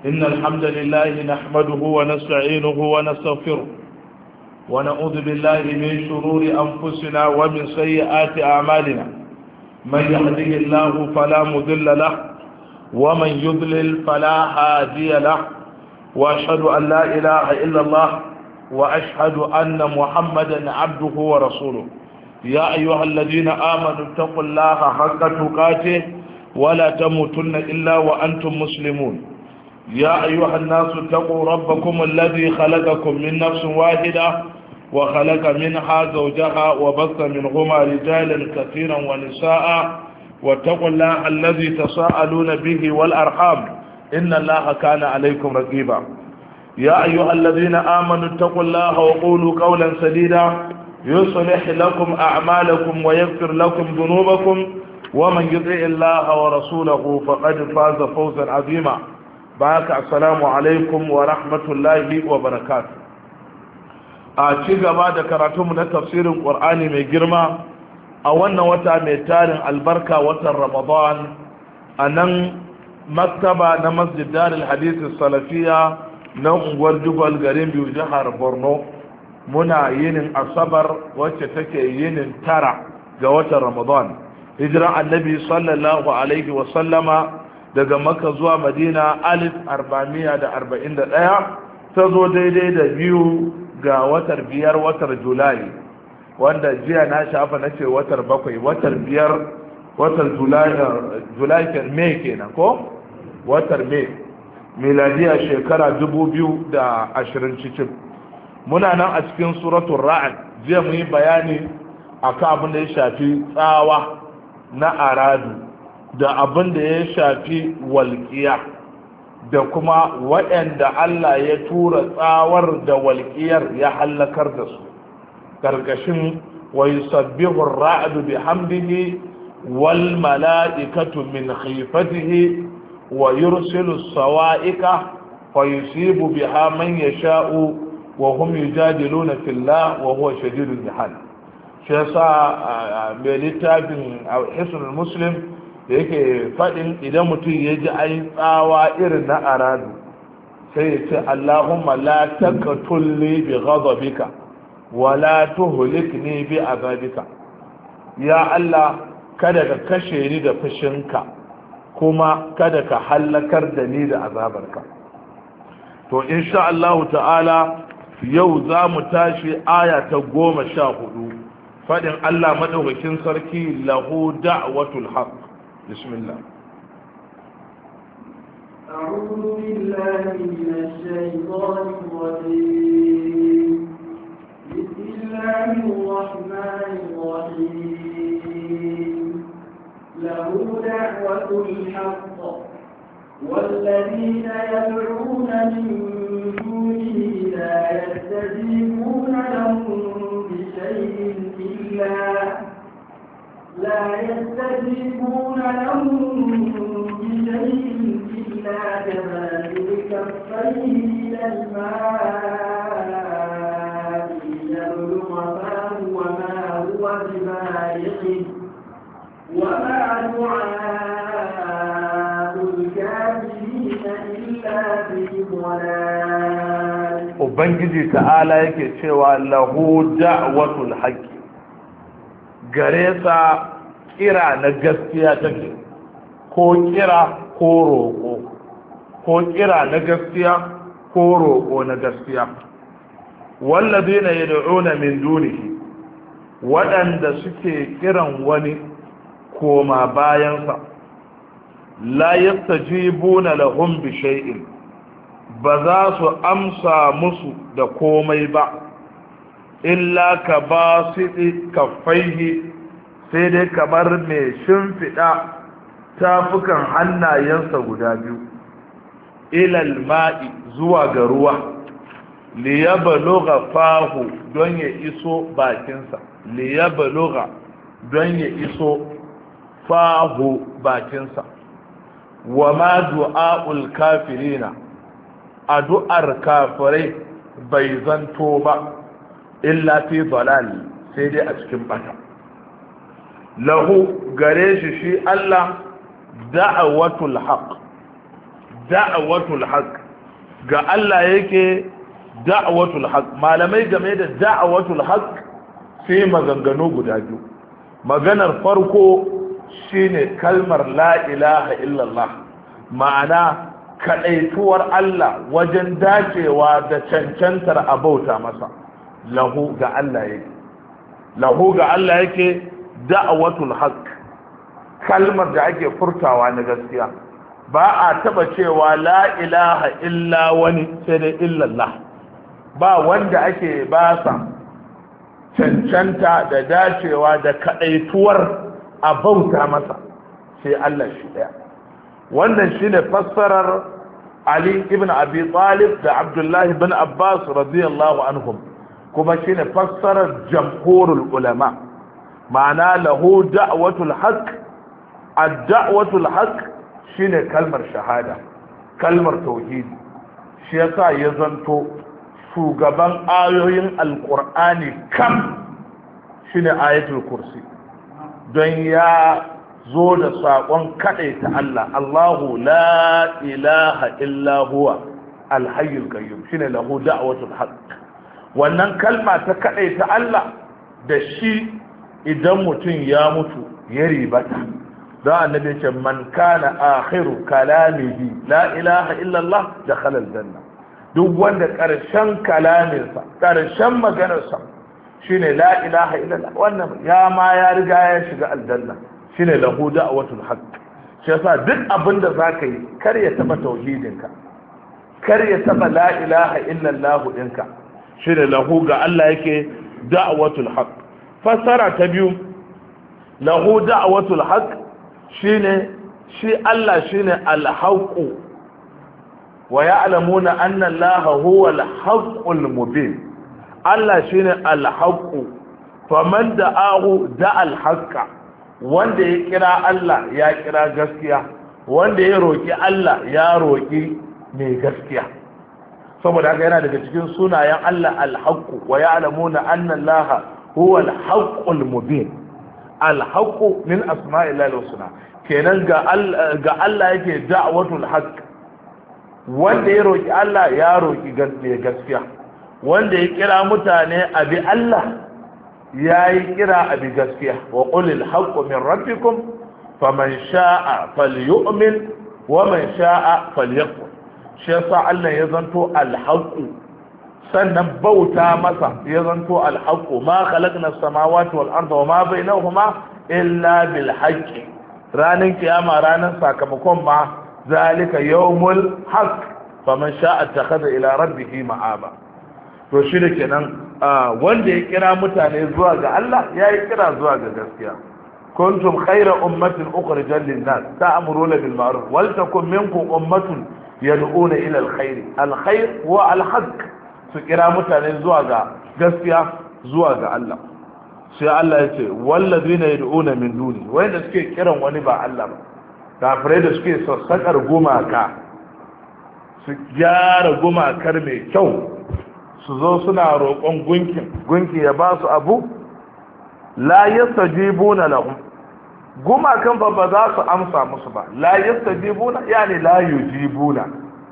إن الحمد لله نحمده ونستعينه ونستغفره ونعوذ بالله من شرور أنفسنا ومن سيئات أعمالنا من يهده الله فلا مضل له ومن يضلل فلا هادي له وأشهد أن لا إله إلا الله وأشهد أن محمدا عبده ورسوله يا أيها الذين آمنوا اتقوا الله حق تقاته ولا تموتن إلا وأنتم مسلمون يا أيها الناس اتقوا ربكم الذي خلقكم من نفس واحدة وخلق منها زوجها وبث منهما رجالا كثيرا ونساء واتقوا الله الذي تساءلون به والأرحام إن الله كان عليكم رقيبا يا أيها الذين آمنوا اتقوا الله وقولوا قولا سديدا يصلح لكم أعمالكم ويغفر لكم ذنوبكم ومن يطع الله ورسوله فقد فاز فوزا عظيما بارك السلام عليكم ورحمة الله وبركاته a ci gaba da karatunmu na tafsirin ƙur'ani mai girma a wannan wata mai tarin albarka watan ramadan a nan maktaba na masjid darul hadisi salafiya na unguwar jubal garin biyu jihar borno muna yinin asabar wacce take yinin tara ga watan ramadan hijiran annabi sallallahu alaihi wasallama daga makka zuwa madina 1441 ta zo daidai da biyu ga watar biyar watar julai wanda jiya na shafa na ce watar bakwai watar biyar watar julai mai kenan ko watar mai miladiya shekara 2020 cikin muna nan a cikin suratun ra'ad jiya mu yi bayani akan abin da ya shafi tsawa na aradu da abin da ya shafi walƙiya da kuma waɗanda Allah ya tura tsawar da walƙiyar ya hallakar da su ƙarƙashin wa yusabbihu ar-ra'du bihamdihi wal mala'ikatu min khifatihi wa yursilu as-sawa'ika fa yusibu biha man yasha'u wa hum yujadiluna fillah wa huwa shadidul mihal shi yasa mai littafin hisnul muslim da yake faɗin idan mutum ya ji ayin tsawa irin na aradu sai ya ce Allahumma la taqtulni bi ghadabika wa la tuhlikni bi azabika ya Allah kada ka kashe ni da fushinka kuma kada ka halakar da ni da azabarka to insha Allah ta'ala yau za mu tashi aya ta 14 faɗin Allah madaukakin sarki lahu da'watul haqq بسم الله أعوذ بالله من الشيطان الرجيم بسم الله الرحمن الرحيم له دعوة الحق والذين يدعون من دونه لا يستجيبون لهم بشيء إلا كباسط كفيه إلى الماء ليبلغ فاه وما هو ببالغه وما دعاء الكافرين إلا في ضلال. Ubangiji ta'ala yake cewa lahu da'watul haqqi gare sa kira na gaskiya take ko kira ko roƙo ko kira na gaskiya ko roƙo na gaskiya walladina yad'una min dunihi waɗanda suke kiran wani koma bayansa la yastajibuna lahum bi shay'in ba za su amsa musu da komai ba illa ka ba su kaffaihi sai dai kamar mai shimfiɗa tafukan hannayensa guda biyu ilal ma'i zuwa ga ruwa liyabalugha fahu don ya iso bakinsa liyabalugha don ya iso fahu bakinsa wa ma du'a'ul kafirina addu'ar kafirai bai zanto ba illa fi dalal sai dai a cikin bata lahu gare shi Allah da'awatul haqq da'watul haqq ga Allah yake da'watul haqq malamai game da da'watul haqq sai maganganu guda biyu maganar farko shine kalmar la ilaha illallah ma'ana kadaituwar Allah wajen dacewa da cancantar abauta masa lahu ga Allah yake da'watul haqq kalmar da ake furtawa na gaskiya ba a taba cewa la ilaha illa wani sai da illallah ba wanda ake ba sa cancanta da dacewa da kadaituwar a bauta masa sai Allah shi daya wannan shine fassarar Ali ibn Abi Talib da Abdullah ibn Abbas radiyallahu anhum kuma shine fassarar jamhurul ulama ma'ana lahu da'watul haqq ad-da'watul haqq shine kalmar shahada kalmar tauhidi shi yasa ya zanto shugaban ayoyin alqur'ani kam shine ayatul kursi don ya zo da saƙon kaɗaita Allah Allahu la ilaha illa huwa alhayyul qayyum shine lahu da'watul haqq wannan kalma ta kaɗaita Allah da shi idan mutum ya mutu ya ribata don annabi ce man kana akhiru kalamihi la ilaha illa Allah dakhala aljanna duk wanda ƙarshen kalaminsa ƙarshen maganarsa shine la ilaha illa Allah wannan ya riga ya shiga aljanna shine lahu da'watul haqq shi yasa duk abin da zaka yi kar ya taba tauhidinka kar ya taba la ilaha illa Allah dinka shine lahu ga Allah yake da'watul haqq fasara ta biyu lahu da'watul haqq shine shi Allah shine al-haqq wa ya'lamuna anna Allah huwa al-haqqul mubin Allah shine al-haqq faman da'ahu da'al haqqa wanda ya kira Allah ya kira gaskiya wanda ya roki Allah ya roki mai gaskiya saboda haka yana daga cikin sunayen Allah al-haqq wa ya'lamuna anna Allah huwa al-haqqul mubin al-haqq min asma'illahi al-husna kenan ga Allah yake da'watul haqq wanda ya roki Allah ya roki gaskiya wanda ya kira mutane abi Allah ya yi kira abi gaskiya wa qulil haqqu min rabbikum faman sha'a falyu'min wa man sha'a falyakfur shi yasa Allah ya zanto al-haqqu sannan bauta masa ya zanto al-haqqu ma khalaqna as-samawati wal arda wa ma bainahuma illa bil haqqi ranan kiyama ranan sakamakon ma zalika yawmul haqq faman sha'a ittakhadha ila rabbihi ma'aba to shi da kenan wanda ya kira mutane zuwa ga Allah ya yi kira zuwa ga gaskiya kuntum khayra ummatin ukhrijat lin-nas ta'muruna bil ma'ruf wal takum minkum ummatun yad'una ila al-khayr al-khayr wa al-haqq su kira mutane zuwa ga gaskiya zuwa ga Allah sai Allah ya ce wallazina yad'una min duni wanda suke kiran wani ba Allah ba kafirai da suke sassakar gumaka su gyara gumakar mai kyau su zo suna roƙon gunki ya ba su abu la yastajibuna lahum gumakan ba za su amsa musu ba la yastajibuna yani la yujibuna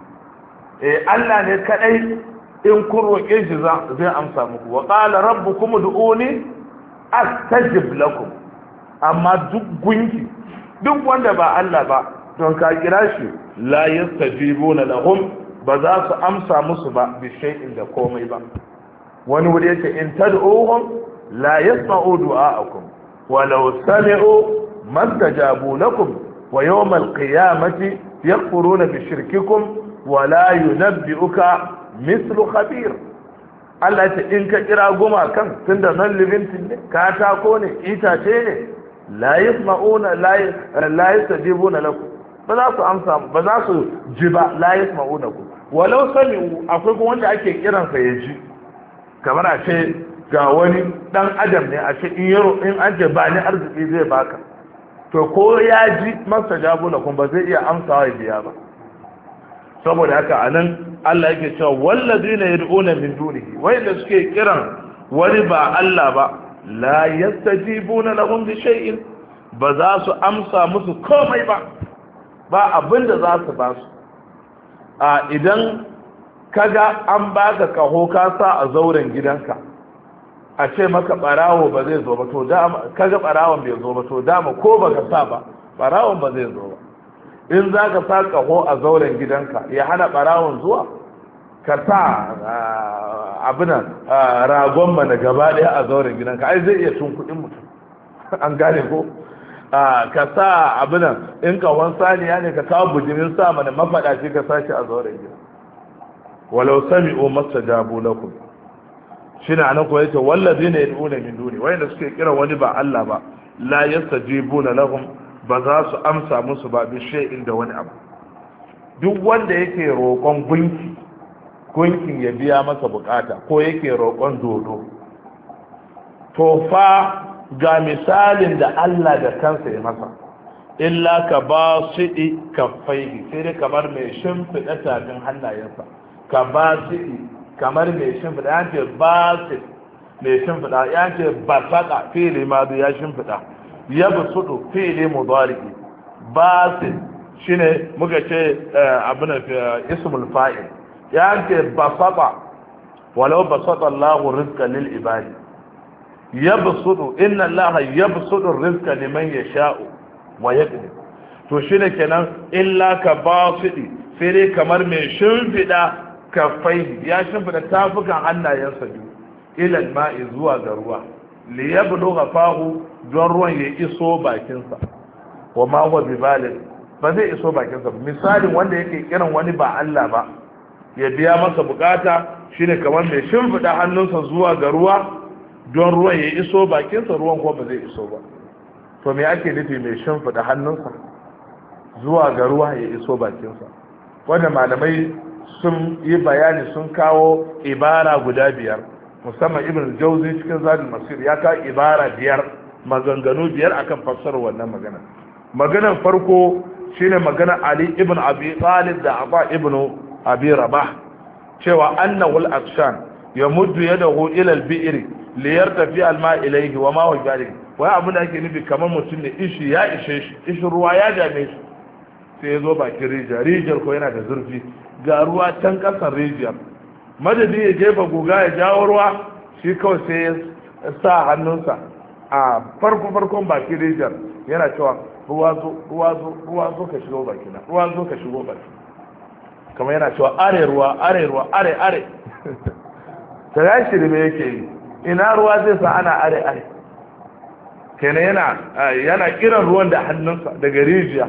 Allah ne kadai in kun roƙe shi zai amsa muku wa qala rabbukum ud'uni astajib lakum amma duk gunki duk wanda ba Allah ba don ka kira shi la yastajibuna lahum ba za su amsa musu ba bi shay'in da komai ba wani wuri yake in tad'uhum la yasma'u du'a'akum wa law sami'u mastajabu lakum wa yawm al-qiyamati yakfuruna bi shirkikum wa la yunabbi'uka mithlu khabir Allah ya ce in ka kira goma kan tunda nan livintin ne katako ne itace ne la yasma'una la yastajibuna lakum ba za su amsa ba za su ji ba la yasma'una ku walau sami'u akwai kuma wanda ake kiransa ya ji kamar a ce ga wani dan adam ne a ce in an ce ba ni arziki zai baka to ko ya ji masa jabuna kuma ba zai iya amsawa ya biya ba saboda haka anan Allah yake cewa wallazina yad'una min dunihi wanda suke kiran wani ba Allah ba la yastajibuna lahum bi shay'in ba za su amsa musu komai ba abinda za su ba su idan kaga an baka kaho ka sa a zauren gidanka a ce maka barawo ba zai zo ba to dama kaga barawon bai zo ba to dama ko baka sa ba barawon ba zai zo ba. in za ka sa kaho a zauren gidanka ya hana barawon zuwa, ka sa abinan ragon mana gaba daya a zauren gidanka ai zai iya cin kudin mutum an gane ko. ka sa abinan in kawon saniya ne ka kawo bujimin sa mana mafaɗaci ka sa shi a zauren gidan. walau sami'u mastajabu lakum shine anan ko yace wallazina yad'una min duni wayanda suke kira wani ba Allah ba la yastajibuna lahum ba za su amsa musu ba bi shay'in da wani abu. duk wanda yake roƙon gunkin ya biya masa bukata ko yake roƙon dodo to fa ga misalin da Allah da kansa ya masa illa ka ba su kaffaihi sai dai kamar mai shimfiɗa tafin hannayensa ka ba su kamar mai shimfiɗa ya ce ba su mai shimfiɗa ya ce ba saƙa fili ma ya shimfiɗa ya bi suɗu fili mudariki ba su shi ne muka ce abin ismul fa'il ya ce ba saƙa walau ba saƙa Allah rizqa lil ibadi ya bi suɗu inna Allah ya bi suɗu rizqa liman ya sha'u wa ya to shi ne kenan illa ka ba su sai dai kamar mai shimfiɗa kafai ya shimfida tafukan hannayensa biyu ilal ma'i zuwa ga ruwa li yablugha fahu don ruwan ya iso bakinsa wa ma huwa bibaligh ba zai iso bakinsa misalin wanda yake kiran wani ba Allah ba ya biya masa bukata shine kamar mai shimfida hannunsa zuwa ga ruwa don ruwan ya iso bakinsa ruwan ko ba zai iso ba. to me ake nufi mai shimfida hannunsa zuwa ga ruwa ya iso bakinsa? wanda malamai sun yi bayani sun kawo ibara guda biyar, musamman ibn jauzi cikin zadul masir ya kawo ibara biyar, maganganu biyar akan fassarar wannan magana. maganar farko shine maganar Ali ibn Abi Talib da Aba ibn Abi Rabah cewa annahu al-akshan yamuddu yadahu ila al-bi'r li yartafi al-ma ilayhi wa ma huwa jari wai abin da ake nufi kamar mutum ne ishi ya ishe shi, ishi ruwa ya dame shi sai ya zo bakin rijiyar ko yana da zurfi ga ruwa can kasar rijiyar madadi ya jefa guga ya jawo ruwa shi kawai sai ya sa hannunsa a farkon bakin rijiyar yana cewa ruwa zo ka shigo bakina, ruwa zo ka shigo bakina, kamar yana cewa are ruwa are ta ya shirme yake yi ina ruwa zai sa ana are kenan yana kiran ruwan da hannunsa daga rijiya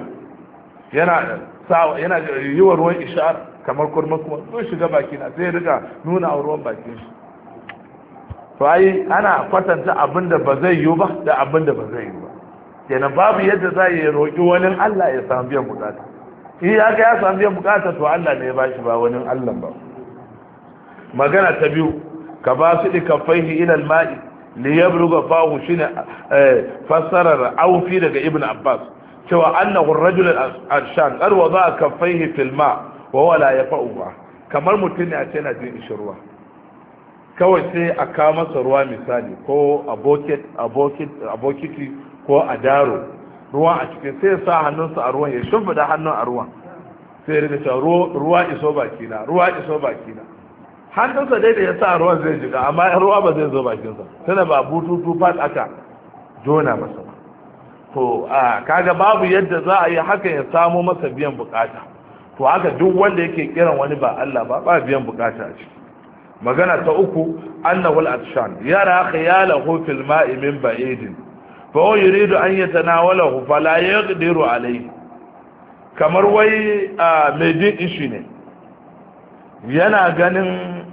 yana yi wa ruwan ishar kamar kurma kuma zo shiga bakina sai ya riga nuna a ruwan bakin shi. to ai ana kwatanta abin da ba zai yi ba da abin da ba zai yi ba, kenan babu yadda za yi roƙi wani Allah ya samu biyan bukata. in ya ga ya samu biyan bukata to Allah ne ya bashi ba wani Allah ba. magana ta biyu ka ba su dikafaihi ila al-ma'i li yabluga fahu shine fassarar aufi daga ibn Abbas cewa annahu ar-rajul al-arshan qad wada'a kaffaihi fil ma' wa huwa la yafa'u kamar mutum ne a ce yana jin ruwa kawai sai a kawo masa ruwa misali ko a bokiti ko a daro ruwa a cikin sai ya sa hannunsa a ruwan ya shimfida hannun a ruwan sai ya riga cewa ruwa iso bakina hannunsa dai da ya sa ruwan zai jiga amma ruwa ba zai zo bakinsa tana ba bututu fat aka jona masa ba. to kaga babu yadda za a yi haka ya samo masa biyan bukata. to haka duk wanda yake kiran wani ba Allah ba biyan bukata a ciki. magana ta uku annahu al-atshan yara khiyalahu fil ma'i min ba'idin fa huwa yuridu an yatanawalahu fala yaqdiru alayhi kamar wai mai jin ishi ne yana ganin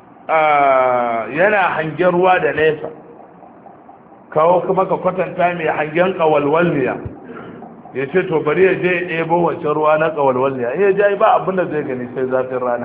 yana hangen ruwa da nesa kawo kuma ka kwatanta mai hangen kawalwalniya ya ce to bari ya je ɗebo wancan ruwa na kawalwalniya ya je ba abin da zai gani sai zafin rana.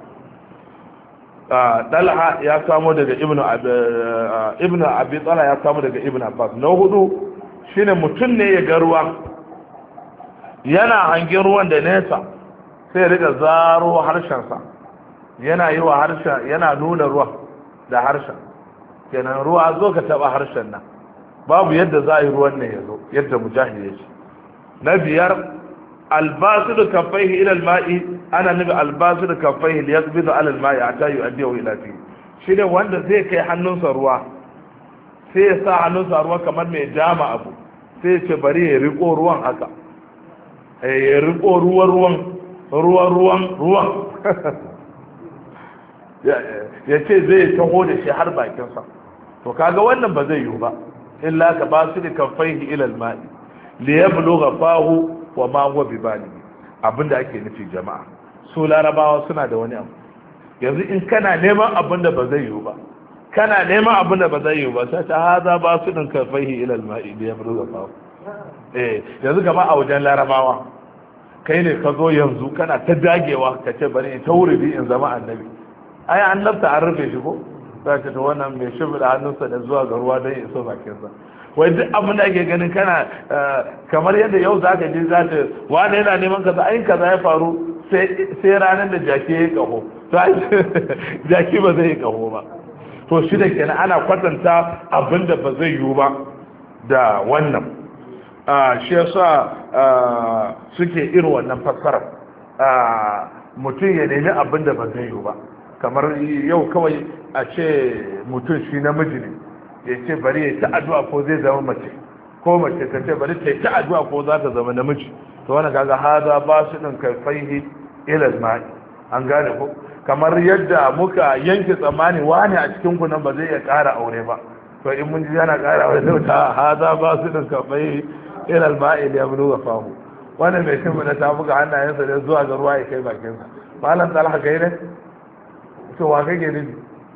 Dalha ya samu daga ibnu abi tsala ya samu daga ibnu abbas. na hudu shine mutum ne ya ga ruwa yana hangen ruwan da nesa sai ya riga zaro harshensa yana yi wa harshen yana nuna ruwa da harshen kenan ruwa zo ka taba harshen nan babu yadda za a yi ruwan nan ya zo yadda mujahid ya ce. na biyar albasidu kafaihi ila alma'i ana nabi albasu da kafai da yaqbidu ala alma'i hatta yu'addihu ila fi shi ne wanda zai kai hannunsa ruwa sai ya sa hannunsa ruwa kamar mai dama abu sai ya ce bari ya riko ruwan haka ya riko ruwan ya ce zai taho da shi har bakinsa to kaga wannan ba zai yiwu ba illa ka ba su da kafaihi ila alma'i li yablugha fahu wa ma huwa bibali abinda ake nufi jama'a su larabawa suna da wani abu yanzu in kana neman abinda ba zai yiwu ba kana neman abinda ba zai yiwu ba sai ta haza ba su din kafaihi ila alma'i li yablugha fahu yanzu gama a wajen larabawa kai ne ka zo yanzu kana ta dagewa ka ce bari in ta wuri in zama annabi ai annabta an rufe shi ko za ta wannan mai shimfiɗa hannunsa da zuwa ga ruwa don ya iso bakinsa wai duk abin da ake ganin kana kamar yadda yau za ka ji za ta wani yana neman kaza ai kaza ya faru sai ranar da jaki ya yi kaho to jaki ba zai yi kaho ba to shi da kenan ana kwatanta abin da ba zai yiwu ba da wannan shi yasa suke irin wannan fassarar mutum ya nemi abin da ba zai yiwu ba kamar yau kawai a ce mutum shi namiji ne ya ce bari ya ta addu'a ko zai zama mace ko mace ta ce bari ta ta addu'a ko za ta zama namiji to wannan kaga hada ba su din kafaihi ila mai an gane ko kamar yadda muka yanke tsammani wani a cikin ku nan ba zai iya ƙara aure ba to in mun ji yana ƙara aure sai ta hada ba su din kafaihi ila mai da yablu wa fahu wannan mai shin da ta buga hannayensa da zuwa ga ruwa ya kai bakinsa malam talha kai ne to wa kake nufi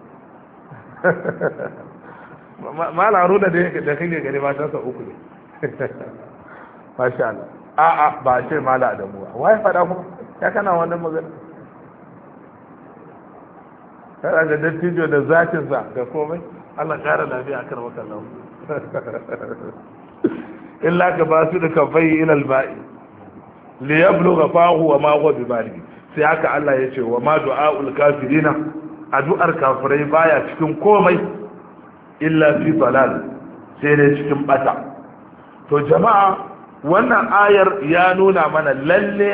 mala haruna da kake gani matansa uku ne masha Allah a'a ba ce mala adamu ba wai faɗa kuma ya kana wannan magana kada ga dattijo da zatinsa da komai Allah ƙara lafiya a karɓar kallon illa ka ba su da kafai ilal ba'i li yablugha fahu wa ma huwa bi baligh sai haka Allah ya ce wa ma du'a'ul kafirina addu'ar kafirai baya cikin komai illa fi dalal sai dai cikin bata to jama'a wannan ayar ya nuna mana lalle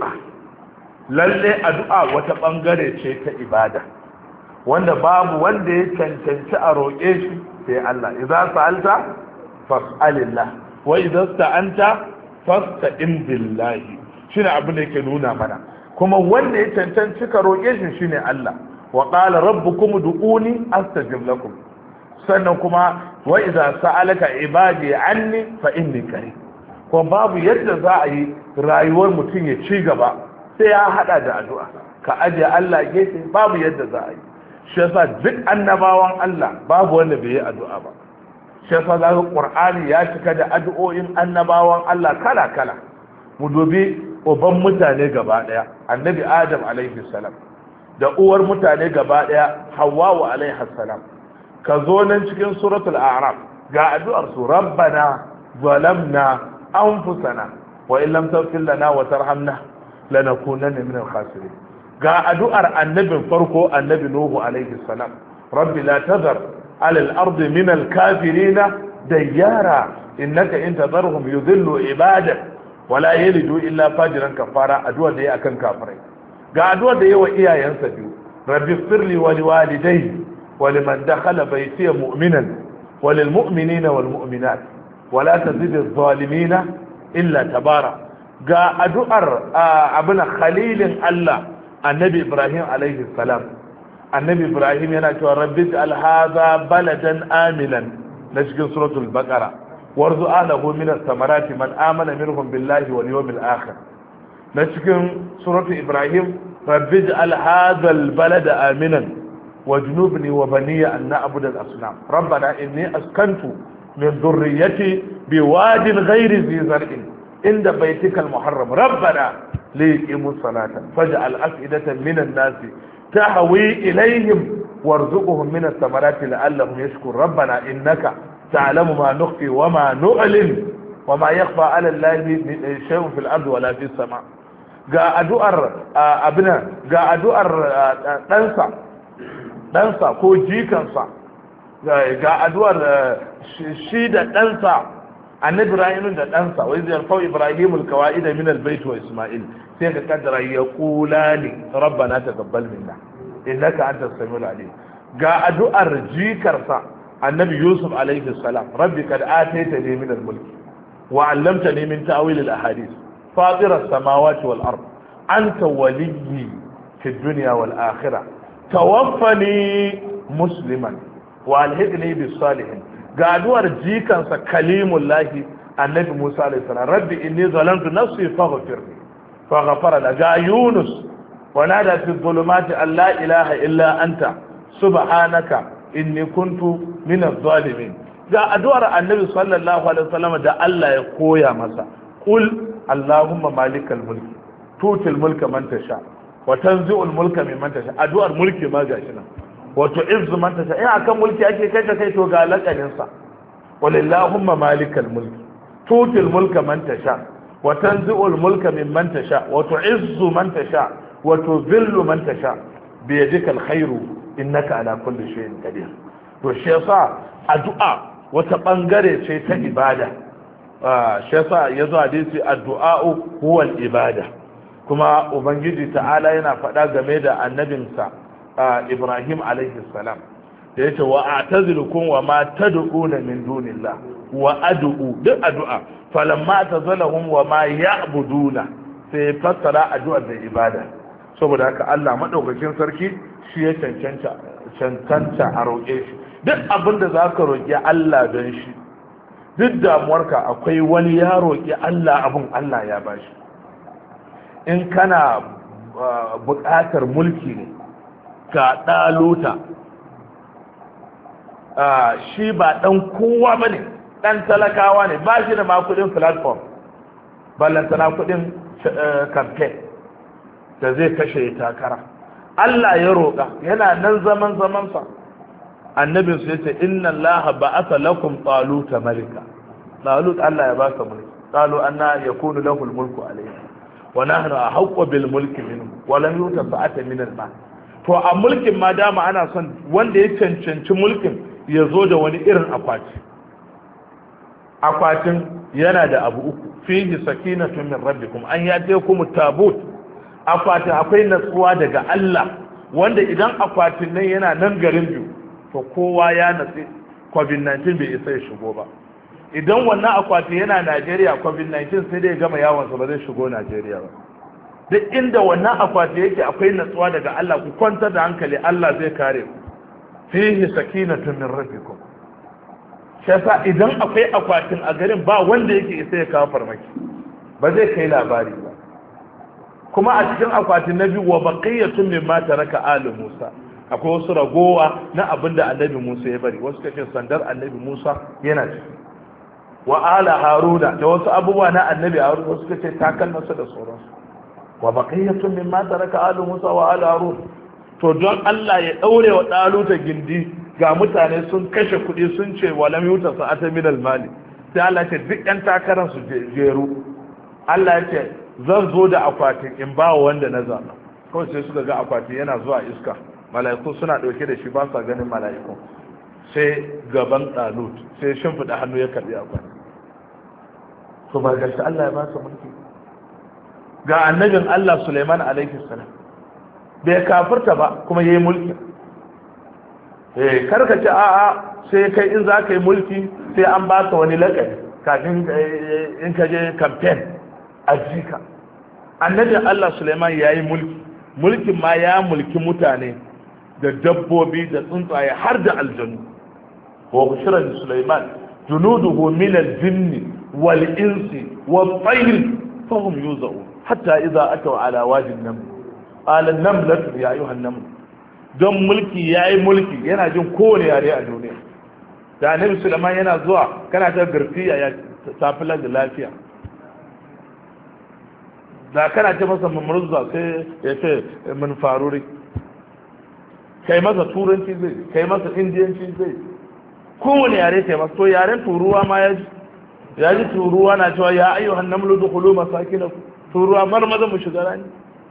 addu'a wata bangare ce ta ibada wanda babu wanda ya cancanci a roƙe shi sai Allah idza sa'alta fas'alillah wa idza sta'anta fasta'in billahi shine abin da yake nuna mana kuma wanda ya cancanci ka roƙe shi shine Allah wa qala rabbukum du'uni astajib lakum sannan kuma wa idza sa'alaka ibadi anni fa inni qarib ko babu yadda za a yi rayuwar mutum ya ci gaba sai ya hada da addu'a ka aje Allah gefe babu yadda za a yi shi yasa duk annabawan Allah babu wanda bai yi addu'a ba shi yasa zaka Qur'ani ya cika da addu'o'in annabawan Allah kala kala mu dubi uban mutane gaba daya annabi Adam alaihi salam da uwar mutane gaba daya Hawwa alaihi salam ka zo nan cikin suratul a'raf ga addu'ar su rabbana zalamna anfusana wa in lam taghfir lana wa tarhamna lanakunanna minal khasirin ga addu'ar annabin farko annabi nuhu alaihi salam rabbi la tadhar ala al-ardi min al-kafirin dayyara innaka in tadharhum yudhillu ibadak wala yalidu illa fajiran kafara addu'ar da yayi akan kafirai ga addu'ar da yayi wa iyayensa biyu rabbi firli wa liwalidayya wa liman dakhala baytiya mu'minan wa lil mu'minina wal mu'minat wala tazid adh-dhalimina illa tabara ga addu'ar abuna khalilin Allah annabi Ibrahim alaihi salam annabi Ibrahim yana cewa rabbi al hadha baladan aminan na cikin suratul baqara warzu alahu min as-samarati man amana minhum billahi wal yawmil akhir na cikin suratul Ibrahim rabbi al hadha al balada aminan wajnubni wa baniya an na'budu al asnam rabbana inni askantu min dhurriyyati biwadin ghayri dhi zar'in inda baytikal muharram rabbana ليقيموا الصلاة فاجعل أفئدة من الناس تهوي إليهم وارزقهم من الثمرات لعلهم يشكر ربنا إنك تعلم ما نخفي وما نعلن وما يخفى على الله شيء في الأرض ولا في السماء جاء أدؤر أبنا جاء أدؤر ɗansa ko jikansa ga addu'ar shi da ɗansa annabi Ibrahim da ɗansa wai zai yarfau Ibrahim alqawaid min albayt wa Isma'il sai ka kaddara ya qulani rabbana taqabbal minna innaka antas samiul alim ga addu'ar jikarsa annabi Yusuf alaihi salam rabbi kad ataitani min almulk wa 'allamtani min ta'wil alahadith fatir as-samawati wal ard anta waliyyi fi ad-dunya wal akhirah tawaffani musliman wa alhiqni bis salihin ga addu'ar jikansa kalimullahi annabi Musa alaihi salam rabbi inni zalamtu nafsi faghfirli faghfara la ga Yunus wa nada fi dhulumati an la ilaha illa anta subhanaka inni kuntu min adh-dhalimin ga addu'ar annabi sallallahu alaihi wasallam da Allah ya koya masa qul allahumma malikal mulki tutil mulka man tasha wa tanzi'ul mulka mimman tasha addu'ar mulki ma gashi nan wato izzu man tasha in akan mulki ake kai ta kai to ga lakanin sa walillahumma malikal mulki tutil mulka man tasha wa tanzi'ul mulka mimman tasha wa tu'izzu man tasha wa tudhillu man tasha bi yadikal khairu innaka ala kulli shay'in qadir to shi yasa addu'a wata bangare ce ta ibada shi yasa yazo hadisi addu'a huwa al-ibada kuma ubangiji ta'ala yana faɗa game da annabinsa Ibrahim alaihi salam da yace wa a'tazilukum wa ma tad'una min dunillah wa ad'u duk addu'a falamma tazalahum wa ma ya'buduna sai fassara addu'a da ibada saboda haka Allah madaukakin sarki shi ya cancanta a roƙe shi duk abin da za ka roƙi Allah don shi duk damuwarka akwai wani ya roƙi Allah abin Allah ya ba shi in kana buƙatar mulki ne ka ɗaluta shi ba ɗan kowa ba ne ɗan talakawa ne ba shi da ma kuɗin platform ballantana kuɗin campaign da zai kashe takara Allah ya roƙa yana nan zamansa annabin su yace inna Allah ba'atha lakum taluta malika talut Allah ya baka mulki qalu anna yakunu lahu al-mulku alayhi wa nahnu ahqqu bil mulki minhu wa lam yuta sa'atan min al-mal to a mulkin ma dama ana son wanda ya cancanci mulkin ya zo da wani irin akwatin yana da abu uku fihi sakinatun min rabbikum an yatikum tabut akwatin akwai natsuwa daga Allah wanda idan akwatin nan yana nan garin biyu to kowa ya natsi covid-19 bai isa ya shigo ba idan wannan akwatin yana Najeriya covid-19 sai dai gama yawonsa ba zai shigo Najeriya ba duk inda wannan akwati yake akwai natsuwa daga Allah ku kwantar da hankali Allah zai kare ku fihi sakinatun min rabbikum shi yasa idan akwai akwatin a garin ba wanda yake isa ya kawo farmaki ba zai kai labari ba kuma a cikin akwatin nabi wa baqiyatun mimma taraka alu Musa akwai wasu ragowa na abinda annabi Musa ya bari wasu kace sandar annabi Musa yana ciki wa ala Haruna da wasu abubuwa na annabi Haruna wasu kace takalmansa da sauransu wa baqiyatun mimma taraka alu Musa wa ala Harun to don Allah ya daure wa daluta gindi ga mutane sun kashe kuɗi sun ce wa lam yuta sa'ata min al-mali sai Allah ce duk yan takaran su jeru Allah ya ce zan zo da akwatin in ba wanda na zaba kawai sai suka ga akwatin yana zuwa iska mala'iku suna dauke da shi ba sa ganin mala'iku sai gaban dalut sai shimfida hannu ya karbi akwatin to ba ga shi Allah ya ba su mulki ga annabin Allah Sulaiman alaihi salam bai kafirta ba kuma yayi mulki karka ce a'a sai kai in za ka yi mulki sai an ba ka wani lakabi kafin in ka je campaign a jika annabin Allah Sulaiman yayi mulkin ma ya mulki mutane da dabbobi da tsuntsaye har da aljanu wa bushra Sulaiman junuduhu min al-jinni wal insi wat tayr fahum yuzaun hatta idza ataw ala wadi an-naml qala an-namlatu ya ayuha an-naml don mulki yayi mulki yana jin kowane yare a duniya da annabi Sulaiman yana zuwa kana ta garfiya ya tafilar da lafiya da kana ce masa mamurza sai ya ce mun faruri kai masa turanci zai kai masa indiyanci zai kowane yare kai masa to yaren turuwa ma ya ji turuwa na cewa ya ayyuhan namlu dukhulu masakinakum turuwa maza mu shiga rani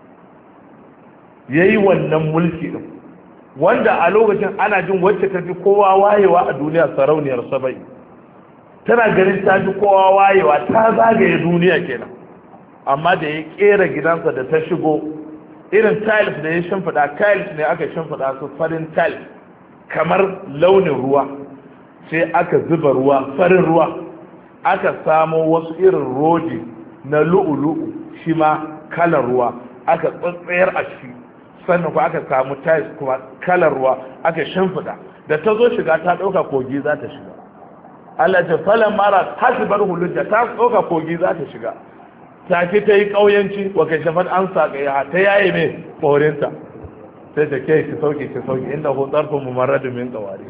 yayi wannan mulki din wanda a lokacin ana jin wacce ta fi kowa wayewa a duniya sarauniyar sabai tana ganin ta fi kowa wayewa, ta zagaye duniya kenan. Amma da ya kera gidansa da ta shigo, irin tiles da ya shimfiɗa, tiles ne aka shimfiɗa su farin tiles kamar launin ruwa, sai aka zuba ruwa, farin ruwa, aka samo wasu irin rodi na lu'ulu'u shi ma kalar ruwa aka tsatsayar a ciki, sannan kuma aka samu tiles kuma kalar ruwa aka shimfiɗa. Da ta zo shiga ta ɗauka kogi za ta shiga. Allah ta falan mara hasibar hulujja, ta ɗauka kogi za ta shiga. Take ta yi ƙauyanci wa kai shafan an saƙa ta yaye mai ƙorinta, sai ta ke ki sauke inda ko tsarfin mu marar min ƙawari.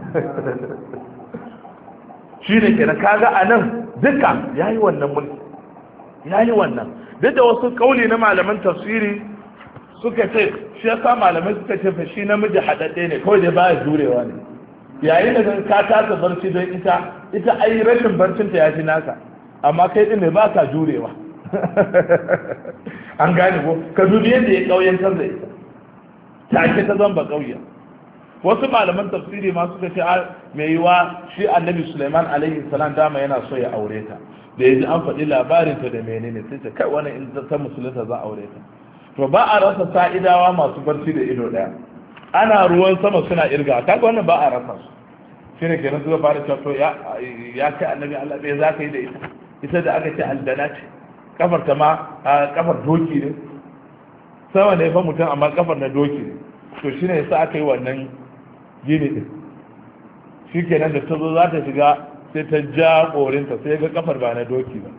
Shi ne kenan kaga a nan duka ya yi wannan mulki, ya yi wannan. Duk da wasu ƙauli na malaman tafsiri suka ce shi yasa malamai suka ce fa shi namiji haɗaɗɗe ne, kawai dai baya jurewa ne. Yayin da ka tasa barci don ita ai rashin barcinta ya fi naka, amma kai ɗin ne ba ka jurewa. An gane ko ka dubi yadda ya ƙauyantar da ita, take ta zamba ƙauya. Wasu malaman tafsiri ma suka ce mai yiwa shi annabi Sulaiman alaihi salam dama yana so ya aure ta, da ya ji an faɗi labarinta da menene sai ta kai wani in ta musulunta za a aure ta. To ba a rasa sa'idawa masu barci da ido ɗaya, ana ruwan sama suna irga, kaga wannan ba a rasa su. Shi ne kenan suka fara cewa to ya kai annabi Allah bai za ka yi da ita da aka ce aldana ce, kafar ta ma kafar doki ne, sama ne fa mutum amma kafar na doki ne. To shi ne yasa aka yi wannan gini din. Shi kenan da ta zo za ta shiga sai ta ja korinta sai ga kafar ba na doki ba.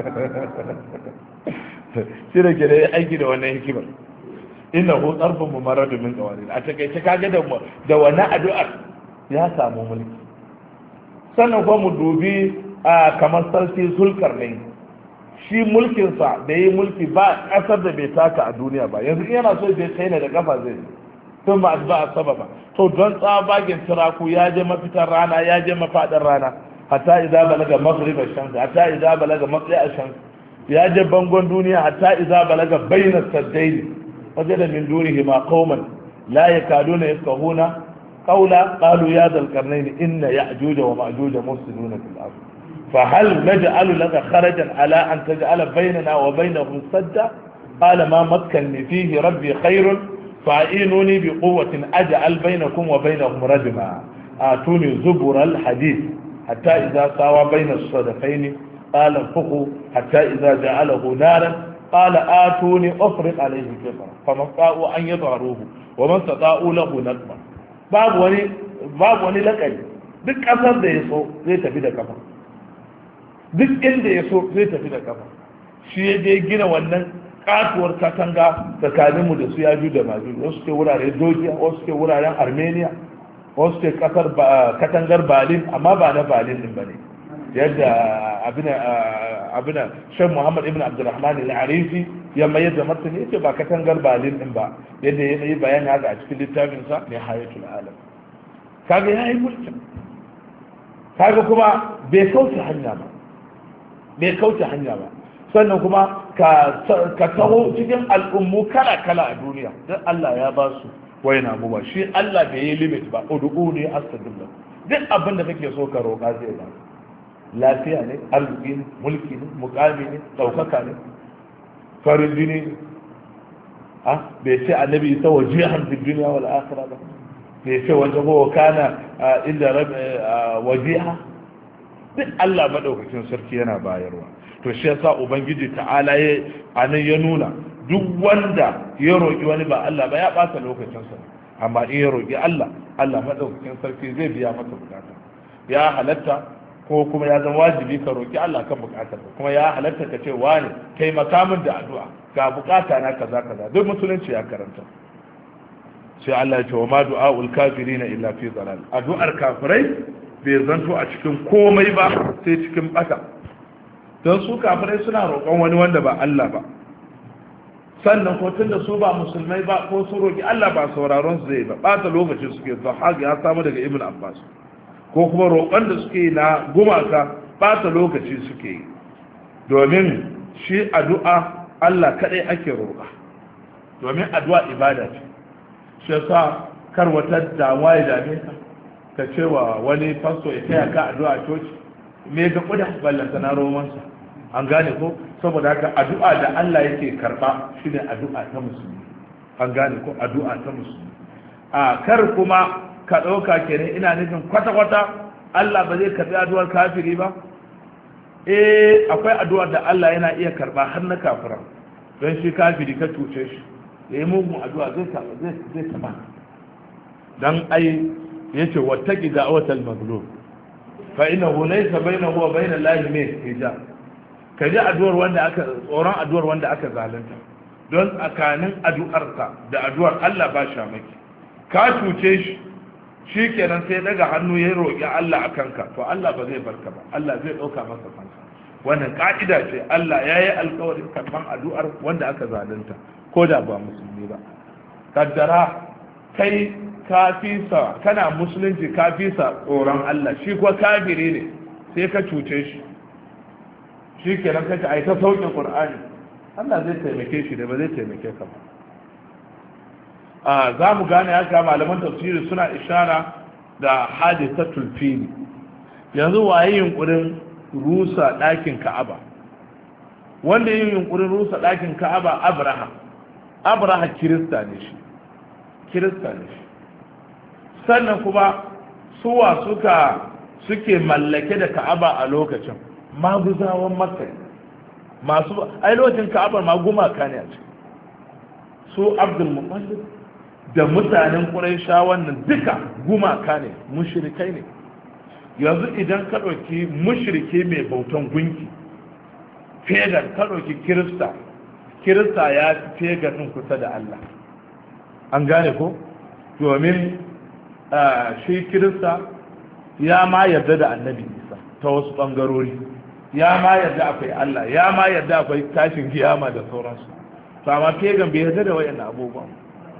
Shi da ke da aiki da wannan hikimar, inna hu tsarfin mu marar min tsawari. A takaice kaga da wannan addu'ar ya samu mulki. Sannan kuma mu dubi kamar sarki Zulkarnain, shi mulkinsa da yi mulki ba ƙasar da bai taka a duniya ba. Yanzu in yana so bai kai ne da kafa zai sun ba a sababa. To don tsabagen turaku ya je mafitar rana, ya je mafaɗin rana, hatta idza balaga maghrib ash-shams, hatta idza balaga matli' ash-shams, ya je bangon duniya, hatta idza balaga bayna as-saddayn wajada min dunihi ma qauman la yakaduna yafqahuna qawla qalu ya dhal qarnayn inna ya'juj wa ma'juj mufsiduna fil ardh فهل نجعل لك خرجا على أن تجعل بيننا وبينهم سدا قال ما مكنني فيه ربي خير فأعينوني بقوة أجعل بينكم وبينهم رجما آتوني زبر الحديد حتى إذا ساوى بين الصدفين قال انفخوا حتى إذا جعله نارا قال آتوني أفرق عليه كفرا فما استطاعوا أن يظهروه وما استطاعوا له نقما باب وني لقي duk kasar da ya so zai tafi da kafa, duk inda ya so zai tafi da kafa. Shi ya je gina wannan katuwar katanga tsakaninmu da su yaju da maju, wasu ke wuraren Georgia, wasu ke wuraren Armenia, wasu ke kasar katangar Berlin, amma ba na Berlin din bane, yadda abina Sheikh Muhammad ibn Abdulrahman al-Arifi ya mayar da martani yace ba katangar Berlin din ba, yadda ya yi bayani haka a cikin littafin sa Nihayatul Alam. Kaga yayi mulkin, kaga kuma bai kauce hanya ba, sannan kuma ka taho cikin al'ummu kala-kala a duniya don Allah ya ba su waina abubuwa. Shi Allah bai yi limit ba, udu'u ne astagfirullah, duk abin da kake so ka roƙa zai ba. Lafiya ne, arziki ne, mulki ne, mukami ne, ɗaukaka ne, farin jini ne. Bai ce annabi isa wajihan fi duniya wal akhirah ba, bai ce wajen kowa kana inda wajiha. Duk Allah madaukakin sarki yana bayarwa. To shi yasa ubangiji ta'ala anan ya nuna duk wanda ya roƙi wani ba Allah ba ya ɓata lokacinsa, amma in ya roƙi Allah, Allah madaukakin sarki zai biya masa bukata. Ya halatta ko kuma ya zama wajibi ka roƙi Allah kan bukatar, kuma ya halatta ka ce wani taimaka min da addu'a ga bukata na kaza kaza, duk musulunci ya karanta. Sai Allah ya ce wa ma du'aul kafirina illa fi dalal, addu'ar kafirai bai zanto a cikin komai ba sai cikin bata. Don su kafirai suna roƙon wani wanda ba Allah ba, sannan ko tunda su ba musulmai ba ko su roƙi Allah ba sauraron su zai ba, ɓata lokaci suke. Zahag ya samu daga Ibn Abbas. Ko kuma roƙon da suke na gumaka ɓata lokaci suke yi, domin shi addu'a Allah kaɗai ake roƙa, domin addu'a ibada ce. Shi yasa kar wata damuwa ya dame ka ce wa wani fasto ya taya ka addu'a a coci, me ga kuda ballanta na romansa an gane ko saboda haka addu'a da Allah yake karba shine addu'a ta musulmi an gane ko addu'a ta musulmi a kar kuma ka dauka kenan ina nufin kwata Allah ba zai karbi addu'ar kafiri ba akwai addu'ar da Allah yana iya karba har na kafira don shi kafiri ka cuce shi yayi mugun addu'a zai taba dan ai yace wattaqi da'watal mazlum fa innahu laysa bainahu wa bainal lahi hijab kaji addu'ar wanda aka tsoron addu'ar wanda aka zalunta don tsakanin addu'arsa da addu'ar Allah ba shi maki ka cuce shi kenan sai daga hannu ya roƙi Allah a kanka to Allah ba zai barka ba Allah zai ɗauka masa fansa wannan ka'ida ce Allah ya yi alkawarin karɓan addu'ar wanda aka zalunta ko da ba musulmi ba kaddara kai kafisa kana musulunci kafisa tsoron Allah shi kuwa kafiri ne sai ka cuce shi kenan kace ai ta sauke Qur'ani Allah zai taimake shi da ba zai taimake ka ba za mu gane haka malaman tafsiri suna ishara da hadisatul fili yanzu waye yunkurin rusa ɗakin Ka'aba wanda yin yunkurin rusa ɗakin Ka'aba Abraha kirista ne shi sannan kuma suwa suke mallake da Ka'aba a lokacin maguzawan Makka masu ai lokacin Ka'abar ma gumaka ne a ciki su Abdul Muttalib da mutanen Quraysha wannan duka gumaka ne mushrikai ne yanzu idan ka ɗauki mushriki mai bautan gunki fegan ka ɗauki kirista ya fi fegan ɗin kusa da Allah an gane ko domin shi kirista ya ma yarda da annabi Isa ta wasu ɓangarori ya ma yarda akwai Allah ya ma yarda akwai tashin kiyama da sauransu to amma fegan bai yarda da wayannan abubuwan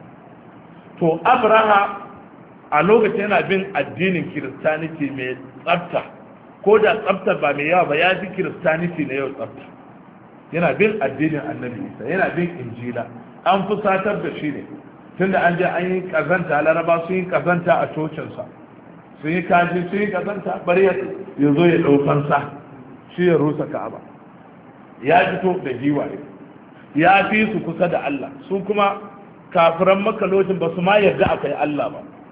to Abraha a lokacin yana bin addinin kiristaniti mai tsafta ko da tsafta ba mai yawa ba ya fi kiristaniti na yau tsafta yana bin addinin annabi Isa yana bin injila an fusatar da shi ne tunda an je an yi kazanta laraba sun yi kazanta a cocinsa sun yi kaji sun yi kazanta bari ya zo ya ɗaukansa shi ya rusa Ka'aba ya fito da giwaye ya fi su kusa da Allah su kuma kafiran Makka lokacin ba su ma yarda akwai Allah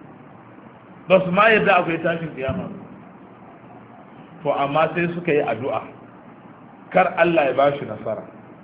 ba su ma yarda akwai tashin kiyama to amma sai suka yi addu'a kar Allah ya bashi nasara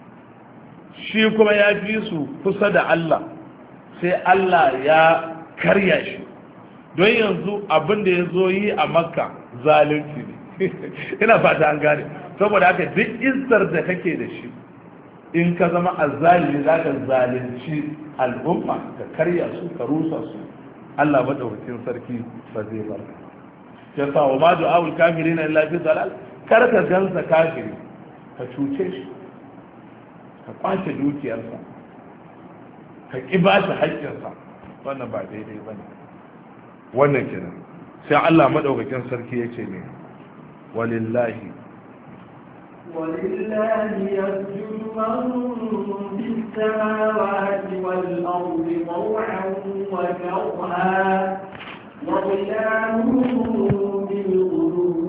shi kuma ya fi su kusa da Allah sai Allah ya karya shi don yanzu abin da ya zo yi a Makka zalunci ne ina fata an gane saboda haka duk izzar da kake da shi in ka zama azzalimi za ka zalunci al'umma ka karya su ka rusa su Allah madaukakin sarki ba zai bar ya sa wa ma du'a'ul kafirin illa fi dalal kar ka gansa kafiri ka cuce shi ka kwace dukiyarsa ka ki ba shi haƙƙinsa wannan ba daidai ba ne wannan kenan sai Allah madaukakin sarki ya ce ne walillahi يسجد من في السماوات والأرض طوعا وكرها وظلالهم بالغدو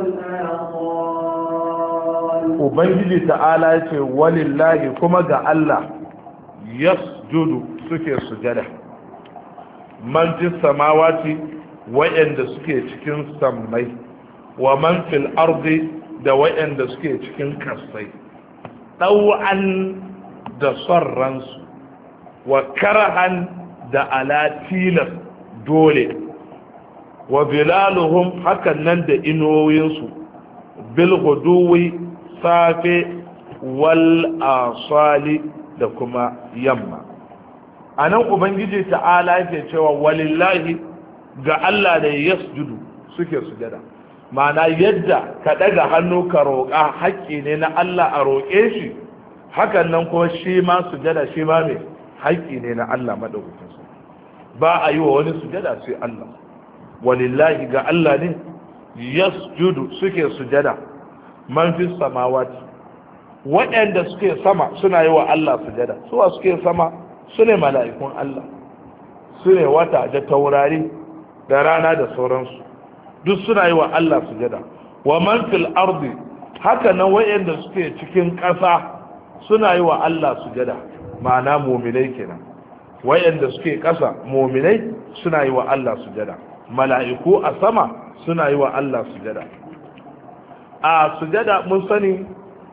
والآصال Ubangiji ta'ala ya ce walillahi kuma ga Allah yasjudu suke sujada man fi samawati wa'anda suke cikin sammai wa man fil ardi da wa'anda suke cikin kasai ɗau'an da son ransu wa karahan da alatilas dole wa bilaluhum hakan nan da inuwoyinsu bil guduwi safe wal asali da kuma yamma a nan ubangiji ta'ala yake cewa walillahi ga Allah da yasjudu suke sujada ma'ana yadda ka daga hannu ka roƙa haƙƙi ne na Allah a roƙe shi hakan nan kuma shi ma sujada shi ma mai haƙƙi ne na Allah madaukakin sa ba a yi wa wani sujada sai Allah walillahi ga Allah ne yasjudu suke sujada man fi samawati waɗanda suke sama suna yi wa Allah sujada suwa suke sama su ne mala'ikun Allah su ne wata da taurari da rana da sauransu duk suna yi wa Allah sujada wa man fil ardi haka nan wayanda suke cikin ƙasa suna yi wa Allah sujada ma'ana mu'minai kenan wayanda suke ƙasa mu'minai suna yi wa Allah sujada mala'iku a sama suna yi wa Allah sujada a sujada mun sani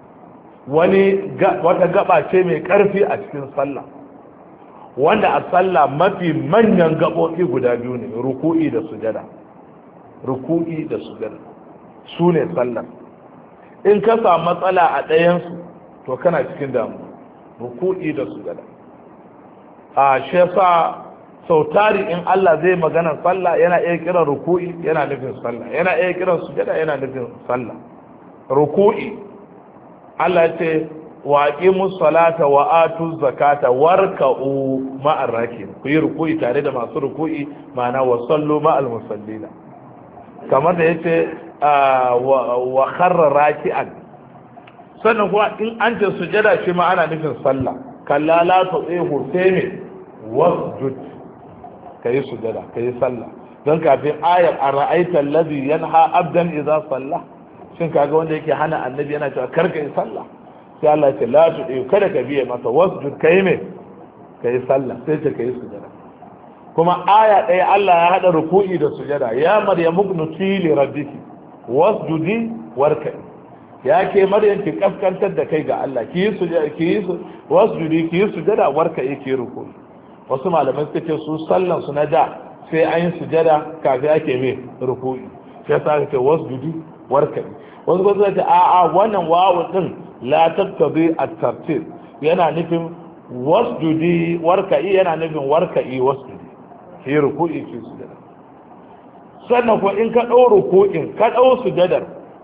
wata gaba ce mai ƙarfi a cikin sallah wanda a sallah mafi manyan gaɓoɓi guda biyu ne ruku'i da sujada ruku'i da sujada su ne sallar in ka samu matsala a ɗayansu to kana cikin damu ruku'i da sujada a shi yasa sau tari in Allah zai magana sallah yana iya kiran ruku'i yana nufin sallah yana iya kiran sujada yana nufin sallah ruku'i Allah ya ce wa aqimus salata wa atuz zakata warka'u ma'ar rakin ku yi ruku'i tare da masu ruku'i ma'ana wa sallu ma'al musallina kamar da yace wa kharra raki'an sannan kuwa in an ce sujada shi ma ana nufin sallah kalla la tu'ihu taymi wasjud kai sujada kai sallah don kafin ayar ara'aita alladhi yanha abdan idza salla shin kaga wanda yake hana annabi yana cewa karka yi sallah sai Allah ce la tu kada ka biye masa wasjud kai me kai sallah sai ce kai sujada kuma aya ɗaya Allah ya hada ruku'i da sujada ya maryamu ibnuti li rabbiki wasjudi warka'i ya ke maryam ki kaskantar da kai ga Allah ki yi sujada ki yi wasjudi ki yi sujada warka'i ki ruku'i wasu malamai suka ce su sallan su na da sai an yi sujada kafin ake mai ruku'i sai sa ce wasjudi warka'i wasu ba su ce a'a wannan wawu din la tattabi at-tartib yana nufin wasjudi warka'i yana nufin warka'i wasjudi ki ruku'i ki sujada sannan ko in ka dau ruku'in ka dau sujadar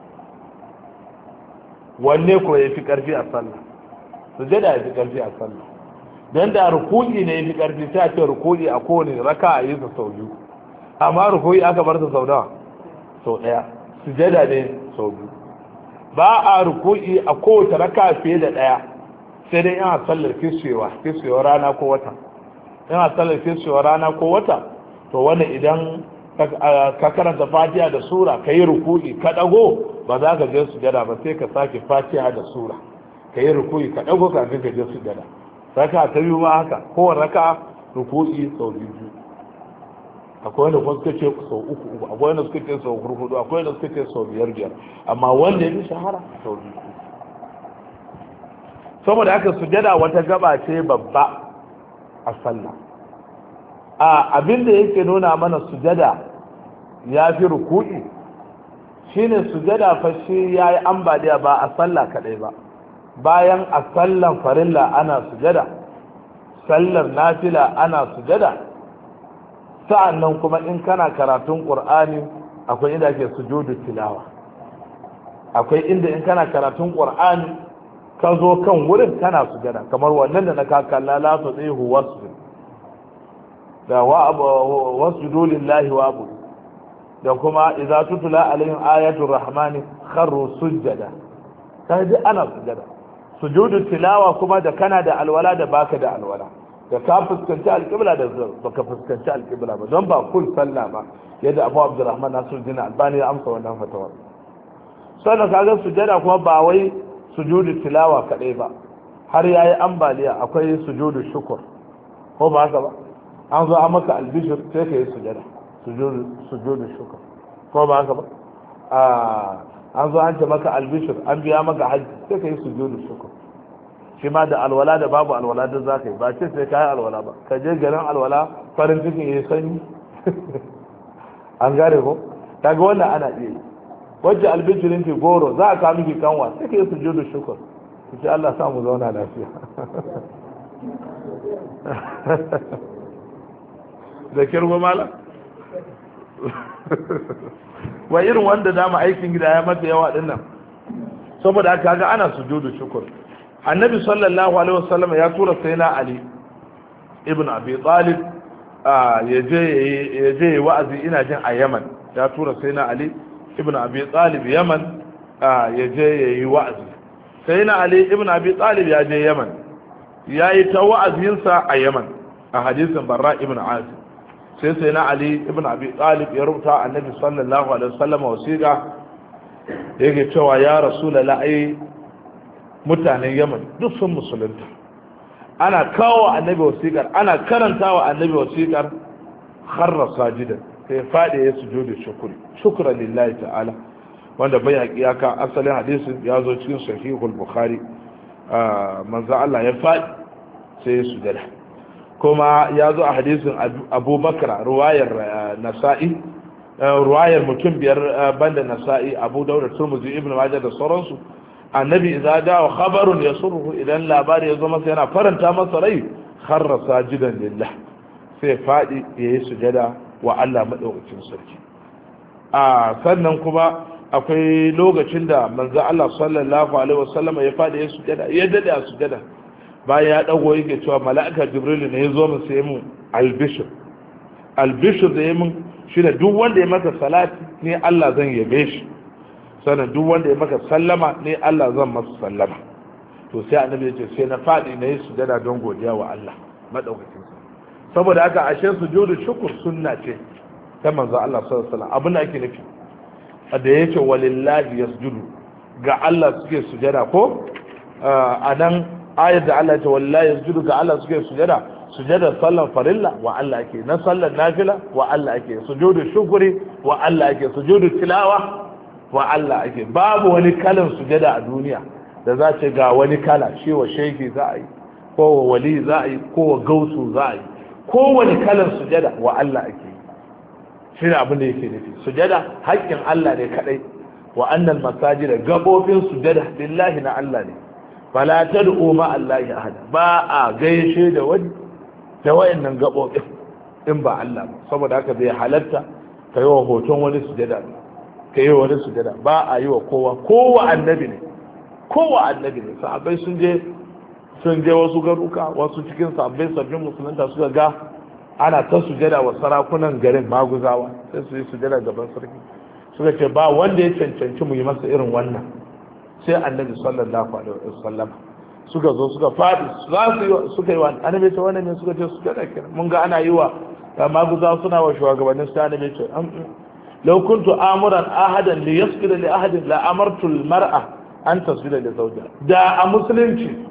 wanne ko yafi karfi a sallah sujada yafi karfi a sallah dan da ruku'i ne yafi karfi sai a ce ruku'i a kowane raka'a yi sa sau biyu amma ruku'i aka bar ta sau nawa sau daya sujada ne sau biyu ba a ruku'i a kowace raka fiye da ɗaya sai dai yana sallar kiswewa rana ko wata yana sallar kiswewa rana ko wata to wani idan ka karanta fatiha da sura ka yi ruku'i ka ɗago ba za ka je sujada ba sai ka sake fatiha da sura ka yi ruku'i ka ɗago kafin ka je sujada raka ta biyu ma haka kowane raka ruku'i sau biyu akwai wanda kuma suka ce sau uku akwai wanda suka ce sau hudu akwai wanda suka ce sau biyar amma wanda ya fi shahara sau biyu saboda haka sujada wata gaba ce babba a sallah abinda yake nuna mana sujada ya fi ruku'i shine sujada fa shi ya yi ambaliya ba a sallah kadai ba bayan a sallan farilla ana sujada sallar nafila ana sujada sa'an nan kuma in kana karatun ƙur'ani akwai inda ake sujudu tilawa akwai inda in kana karatun ƙur'ani ka zo kan wurin kana sujada kamar wannan da na kakalla la tuzihu wasjud da wasjudu lillahi wa abu da kuma idza tutla alaihim ayatul rahmani kharru sujada kaji ana sujada sujudu tilawa kuma da kana da alwala da baka da alwala da ka fuskanci alƙibla da baka fuskanci alƙibla ba don ba kul sallah ba yadda Abu Abdurrahman Nasiruddin Albani ya amsa wannan fatawa sannan kaga sujada kuma ba wai sujudu tilawa kadai ba har yayi ambaliya akwai sujudu shukr ko ba haka ba an zo an maka albishir sai ka yi sujada sujudu shukr ko ba haka ba an zo an ce maka albishir an biya maka hajji sai ka yi sujudu shukr shi ma da alwala da babu alwala duk za ka yi ba ce sai ka yi alwala ba ka je garin alwala farin cikin ya yi sanyi an gane ko ta ga wannan ana iya yi wajen albishirin ki goro za a kawo miki kanwa sai ka yi sujudu shukur ki ce Allah samu zauna lafiya da kirgo mala wa irin wanda dama aikin gida ya mata yawa dinnan saboda haka ga ana sujudu shukur annabi sallallahu alaihi wasallam ya tura sayyidina ali ibn abi talib ya je wa'azi ina jin a yaman ya tura sayyidina ali ibn abi talib yaman ya je yayi wa'azi sayyidina ali ibn abi talib ya je yaman yayi ta wa'azinsa a yaman a hadisin barra ibn azib sai sayyidina ali ibn abi talib ya rubuta annabi sallallahu alaihi wasallam wasiqa yake cewa ya rasulullah ai mutanen yaman duk sun musulunta ana kawo annabi wasiƙar ana karantawa annabi wasiƙar kharra sajidan sai fadi ya sujudu shukran lillahi ta'ala wanda bai iyaka asalin hadisin ya zo cikin sahihul bukhari manzo Allah ya fadi sai ya sujada kuma ya zo a hadisin abubakar ruwayar nasa'i ruwayar mutum biyar banda nasa'i abu dauda turmuzi ibn majah da sauransu annabi idza da'a khabarun yasurruhu idan labari ya zo masa yana faranta masa rai kharra sajidan lillah sai fadi yayi sujada wa Allah madaukakin sarki sannan kuma akwai lokacin da manzo Allah sallallahu alaihi wasallam ya fadi ya sujada ya dade a sujada bayan ya dago yake cewa mala'ika jibril ne ya zo mu sai mu albishir da ya mun shine duk wanda ya maka salati ne Allah zan yabe shi sannan duk wanda ya maka sallama ne Allah zan masa sallama to sai annabi ya ce sai na fadi na yi sujada don godiya wa Allah madaukakin saboda haka ashe sujudu shukr sunna ce ta manzo Allah sallallahu alaihi wasallam abin da ake nufi da yake walillahi yasjudu ga Allah suke sujada ko anan ayat da Allah ta wallahi yasjudu ga Allah suke sujada sallan farilla wa Allah ake na sallan nafila wa Allah ake sujudu shukri wa Allah ake sujudu tilawa wa Allah ake babu wani kalan sujada a duniya da za ce ga wani kala shi wa shehi za a yi ko wa wali za a yi ko wa gausu za a yi ko wani kalan sujada wa Allah ake shi ne abin da yake nufi sujada haƙƙin Allah ne kadai wa annal masajida gabobin sujada lillahi na Allah ne fala tad'u ma Allahi ahada ba a gaishe da wani da wayannan gabobin in ba Allah ba saboda haka bai halatta kai wa hoton wani sujada kai wa wani sujada ba a yi wa kowa annabi ne sahabbai sun je wasu garuka wasu cikin sahabbai sabbin musulunta suka ga ana ta sujada wa sarakunan garin maguzawa sai su yi sujada gaban sarki suka ce ba wanda ya cancanci mu yi masa irin wannan sai annabi sallallahu alaihi wasallam suka zo suka fadi suka yi wa annabi ta wannan ne suka ce sujada kenan mun ga ana yi wa maguzawa suna wa shugabannin su annabi ce law kuntu amuran ahadan li yasjuda li ahadin la amartu al mar'a an tasjuda li zawjiha da a musulunci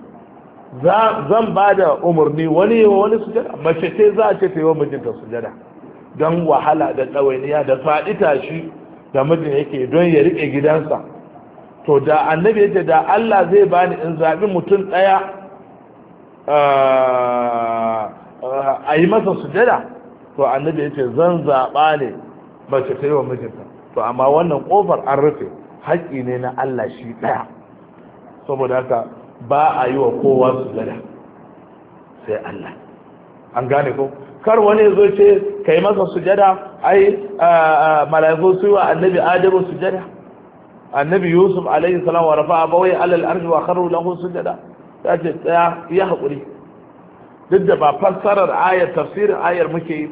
zan ba da umarni wani sujada mace ce za a ce ta yi wa mijinta sujada don wahala da ɗawainiya da faɗi tashi da mijin yake don ya riƙe gidansa to da annabi yake da Allah zai bani in zaɓi mutum ɗaya a yi masa sujada to annabi yake zan zaɓa ne mace ta yi wa mijinta to amma wannan ƙofar an rufe haƙƙi ne na Allah shi ɗaya saboda haka ba a yi wa kowa sujada sai Allah an gane ko kar wani zo ce kai masa sujada ai malaiku su wa annabi adamu sujada annabi yusuf alaihi salam wa rafa'a bawai alal arshi wa kharu lahu sujada ta ce tsaya ya hakuri duk da ba fassarar ayar tafsirin ayar muke yi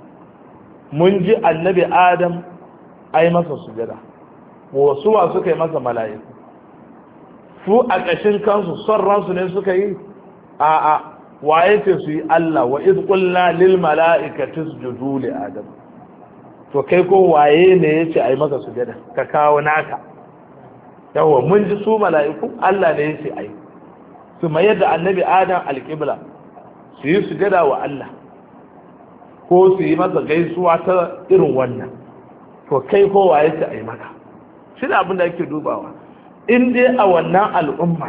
mun ji annabi adam ai masa sujada wasu wa suka yi masa mala'iku su a ƙashin kansu son ransu ne suka yi a'a waye ce su yi Allah wa iz qulna lil mala'ikati isjudu li adam to kai ko waye ne yace ai maka sujada ka kawo naka yawa mun ji su mala'iku Allah ne yace ai su mayar da annabi adam alqibla su yi sujada wa Allah ko su yi masa gaisuwa ta irin wannan to kai ko waye ce ai maka shi da abin da yake dubawa in dai a wannan al'ummar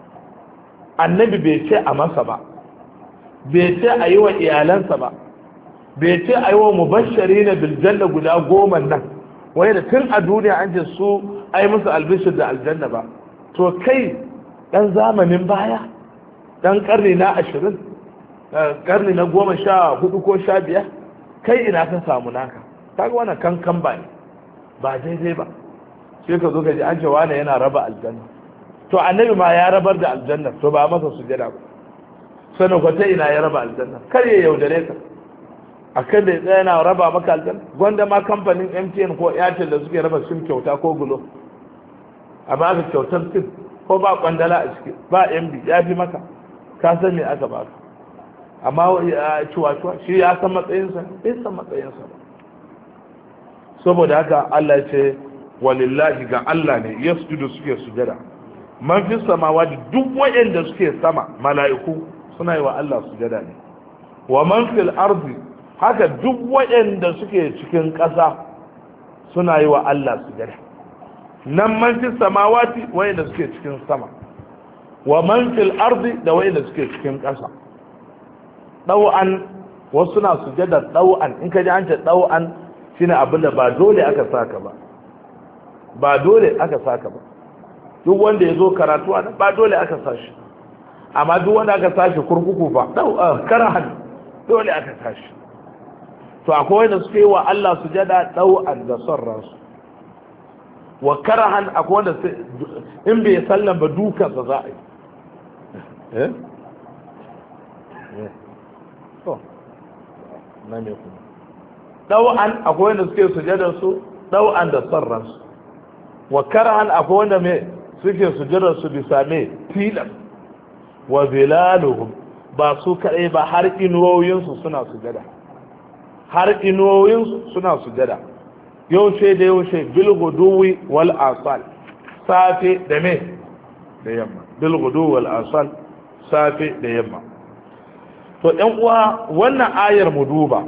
annabi bai ce a masa ba bai ce a yi wa iyalansa ba bai ce a yi wa mubashari na biljanna guda 10 nan wai da tun a duniya an ce su ai musu albishir da aljanna ba to kai dan zamanin baya dan karni na 20 karni na 14 ko 15 kai ina ka samu naka kaga wannan kankan ba daidai ba sai ka zo ka ji an ce wani yana raba aljanna to annabi ma ya rabar da aljanna to ba masa sujada ba sanin kwata ina ya raba aljanna kar ya yaudare ka akan da ya tsaya yana raba maka aljanna gwanda ma kamfanin MTN ko Airtel da suke raba sim kyauta ko Glo amma aka kyautar sim ko ba kwandala a ciki ba MB ya fi maka ka san me aka baka amma ciwa-ciwa shi ya san matsayinsa bai san matsayinsa ba saboda haka Allah ce walillahi ga Allah ne yasjudu suke sujada man fi samawati duk wayanda suke sama mala'iku suna yi wa Allah sujada ne wa man fil ardi haka duk wayanda suke cikin ƙasa suna yi wa Allah sujada nan man fi samawati wayanda suke cikin sama wa man fil ardi da wayanda suke cikin ƙasa ɗau'an wasu na sujada ɗau'an in ka ji an ce ɗau'an shine abin da ba dole aka saka ba ba dole aka saka ba duk wanda ya zo karatu a ba dole aka sashi amma duk wanda aka sashi kurkuku ba karahan dole aka sashi to akwai wanda suke yi wa Allah sujada ɗau'an da son ransu wa karahan akwai wanda in bai sallan ba dukansa za a yi to na me kuma ɗau'an akwai wanda suke sujadar su ɗau'an da son ransu wa karahan akwai wanda me suke sujadar su bisa me tilas wa zilaluhum ba su kaɗai ba har inuwoyinsu suna sujada har inuwoyinsu suna sujada yaushe da yaushe bil guduwi wal asal safe da me da yamma bil guduwi wal asal safe da yamma to ɗan uwa wannan ayar mu duba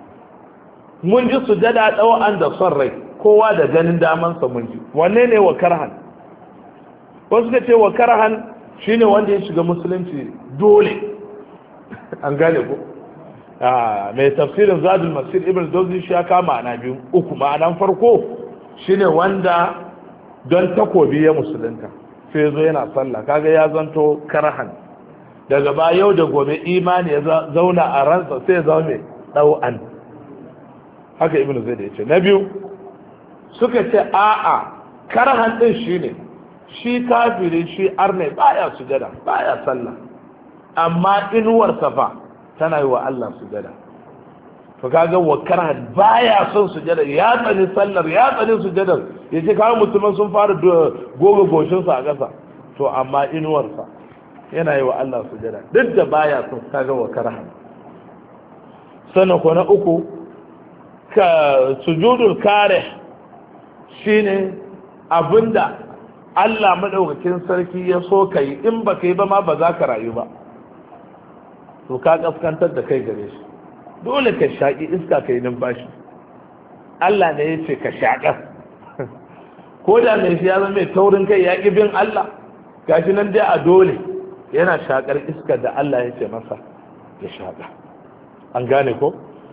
mun ji sujada ɗau'an da son rai kowa da ganin damansa mun ji wanne ne wa karhan wasu ka ce wa karhan shine wanda ya shiga musulunci dole an gane ko mai tafsirin zadul masir ibn dawzi shi ya kama ana biyu uku ma'anan farko shine wanda don takobi ya musulunta sai zo yana sallah kaga ya zanto karhan daga ba yau da gobe imani ya zauna a ransa sai ya zama mai ɗau'an haka ibn zaid ya ce na biyu suka ce a'a karhan din shine shi kafiri shi arne baya sujada baya sallah amma inuwar safa tana yi wa Allah sujada to kaga wa karhan baya son sujada ya tsani sallar ya tsani sujadar yace kawo musulman sun fara goga goshin sa a ƙasa to amma inuwar sa yana yi wa Allah sujada duk da baya son kaga wa karhan sannan ko na uku ka sujudul kare shine abinda Allah madaukakin sarki ya so kai in ba kai ba ma ba za ka rayu ba to ka kaskantar da kai gare shi dole ka shaƙi iska kai numfashi Allah ne ya ce ka shaƙa ko da mai shi ya zama mai taurin kai ya ƙi bin Allah gashi nan dai a dole yana shaƙar iska da Allah ya ce masa ya shaƙa an gane ko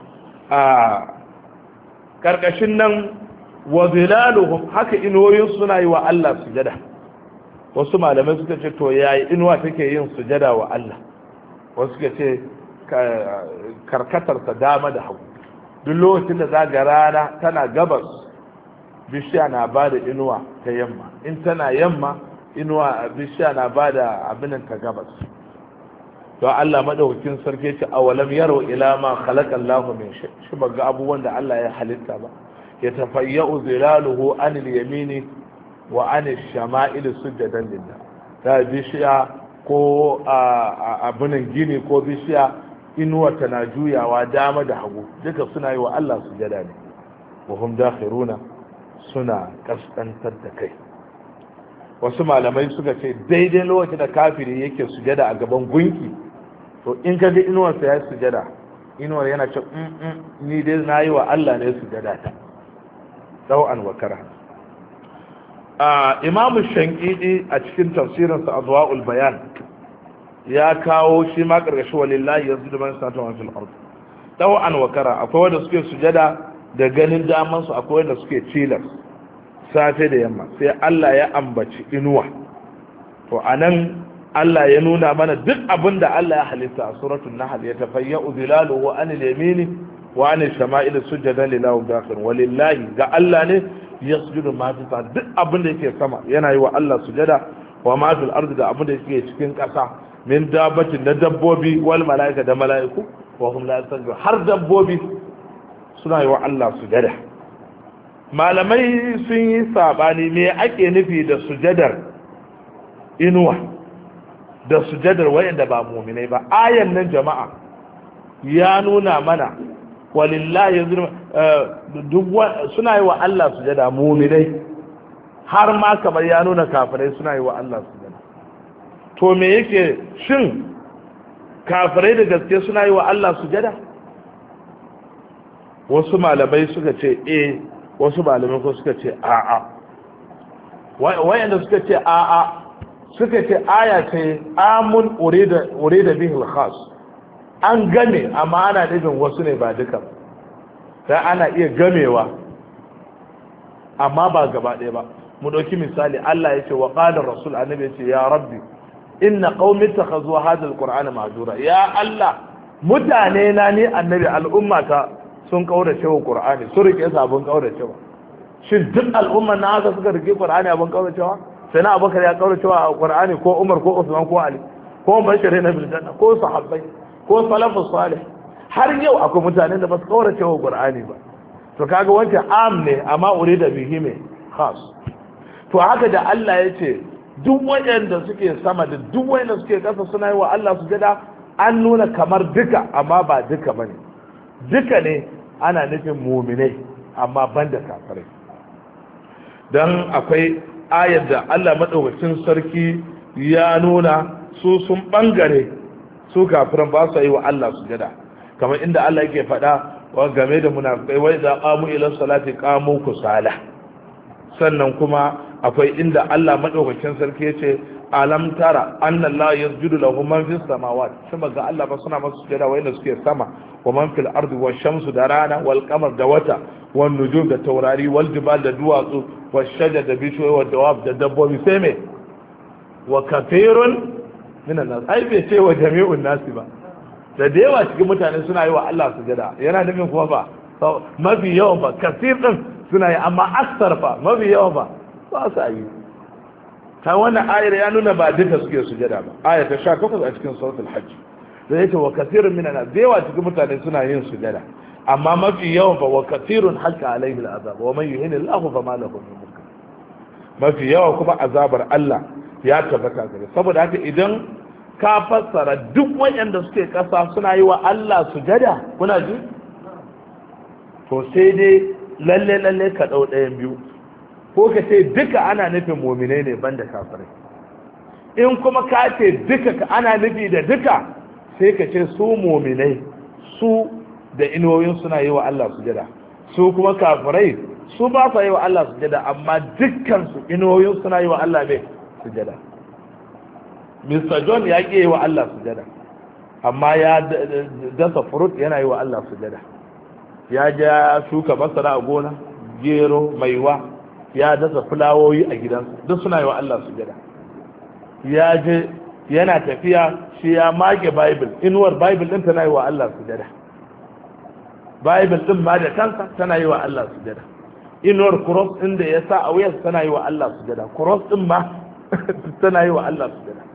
a ƙarƙashin nan wa zilaluhum haka inuwoyin suna yi wa Allah sujada wasu malamai suka ce to yayi inuwa take yin sujada wa Allah wasu suka ce karkatarsa dama da hagu duk lokacin da zaga rana tana gabas bishiya na ba da inuwa ta yamma in tana yamma inuwa bishiya na ba da abinin ta gabas to Allah madaukakin sarki ce awalam yaro ila ma khalaqa Allahu min shay shi ba ga abubuwan da Allah ya halitta ba ya tafayya'u zilaluhu anil yamini wa anil shama'il sujadan lillah da bishiya ko abunan gini ko bishiya inuwa tana juyawa dama da hagu duka suna yi wa Allah sujada ne wa hum dakhiruna suna kaskantar da kai wasu malamai suka ce daidai lokacin da kafiri yake sujada a gaban gunki to in ka ga inuwarsa ya sujada inuwar yana ce ni dai na yi wa Allah ne sujada ta dau'an wa karha imamu shankidi a cikin tafsirinsa adwa'ul bayan ya kawo shi ma karkashin walillahi yanzu da man sata wa fil ard dau'an wa karha akwai wanda suke sujada da ganin daman su akwai wanda suke tilas safe da yamma sai Allah ya ambaci inuwa to anan Allah ya nuna mana duk abin da Allah ya halitta a suratul nahl ya tafayya'u zilaluhu anil yamini wa anil shama'il sujadan lillahi dakhir walillahi ga Allah ne yasjudu ma fi duk abin da yake sama yana yi wa Allah sujada wa ma fil ardi da abin da yake cikin ƙasa min dabbatin na dabbobi wal mala'ika da mala'iku wa hum la yasjudu har dabbobi suna yi wa Allah sujada malamai sun yi sabani me ake nufi da sujadar inuwa da sujadar wayanda ba mu'minai ba ayan nan jama'a ya nuna mana walillahi suna yi wa Allah sujada mu'minai har ma kamar ya nuna kafirai suna yi wa Allah sujada. To me yake, shin kafirai da gaske suna yi wa Allah sujada? Wasu malamai suka ce wasu malamai ko suka ce a'a. Wayanda suka ce a'a suka ce aya ce amun urida bihi al-khas, an game amma ana nufin wasu ne ba duka, sai ana iya gamewa amma ba gaba ɗaya ba. Mu ɗauki misali, Allah ya ce wa qala rasul, annabi ya ce ya rabbi inna qaumi takhazu hadha al-qur'ana mahjura, ya Allah mutane na ni annabi al'ummata sun kaurace wa qur'ani, sun rike sabon kauracewa. Shin duk al'umman na haka suka rike qur'ani abun kauracewa? Sai na Abubakar ya kauracewa a qur'ani, ko Umar ko Usman ko Ali ko Bashir na bil janna ko sahabbai ko salafus salih? Har yau akwai mutanen da ba su kauracewa qur'ani ba. To kaga wancan am ne amma urida bihi me khas. To haka da Allah ya ce duk waɗanda suke sama da duk waɗanda suke ƙasa suna yi wa Allah sujada, an nuna kamar duka amma ba duka bane. Duka ne ana nufin muminai amma banda kafirai. Dan akwai ayar da Allah madaukakin sarki ya nuna su sun bangare su kafiran ba su yi wa Allah sujada, kamar inda Allah yake faɗa wa game da munafikai, wa idza qamu ila salati qamu kusala. Sannan kuma akwai inda Allah madaukakin sarki yace alam tara anna Allah yasjudu lahu man fis samawati, kuma ga Allah ba suna masa sujada wayanda suke sama, wa man fil ardi wash shamsu da rana wal qamar da wata wan nujum da taurari wal jibal da duwatsu wash shajar da bishoyi wa dawab da dabbobi, sai me wa kathirun minan nas, ai bai ce wa jami'un nasi ba. Da yawa cikin mutane suna yi wa Allah sujada, yana nufin kuma ba mafi yawan ba, kasir din suna yi amma aksar fa mafi yawan ba sa yi. Ta wannan ayar ya nuna ba duka suke sujada ba. Ayar ta 18 a cikin suratul hajj da yake wa kathirun minan nas, da yawa cikin mutane suna yin sujada amma mafi yawan fa wa kathirun halka alaihi al'azab wa man yuhini Allahu fa ma lahu min mulk. Mafi yawa kuma azabar Allah ya tabbata gare. Saboda haka idan ka fassara duk waɗanda suke ƙasa suna yi wa Allah sujada, kuna ji? To sai dai lalle ka ɗau ɗayan biyu, ko ka ce duka ana nufin muminai ne banda kafirai. In kuma ka ce duka ana nufi da duka, sai ka ce su muminai su da inuwoyin suna yi wa Allah sujada, su kuma kafirai su ba sa yi wa Allah sujada, amma dukkan su inuwoyin suna yi wa Allah ne sujada. Mr. John ya ƙi yi wa Allah sujada, amma ya dasa furut yana yi wa Allah sujada. Ya ja shuka masara a gona, gero, maiwa, ya dasa fulawoyi a gidansa, duk suna yi wa Allah sujada. Ya je yana tafiya, shi ya mage Bible, inuwar Bible ɗin tana yi wa Allah sujada. Bible ɗin ma da kansa tana yi wa Allah sujada. Inuwar cross ɗin da ya sa a wuyarsa tana yi wa Allah sujada. Cross ɗin ma tana yi wa Allah sujada.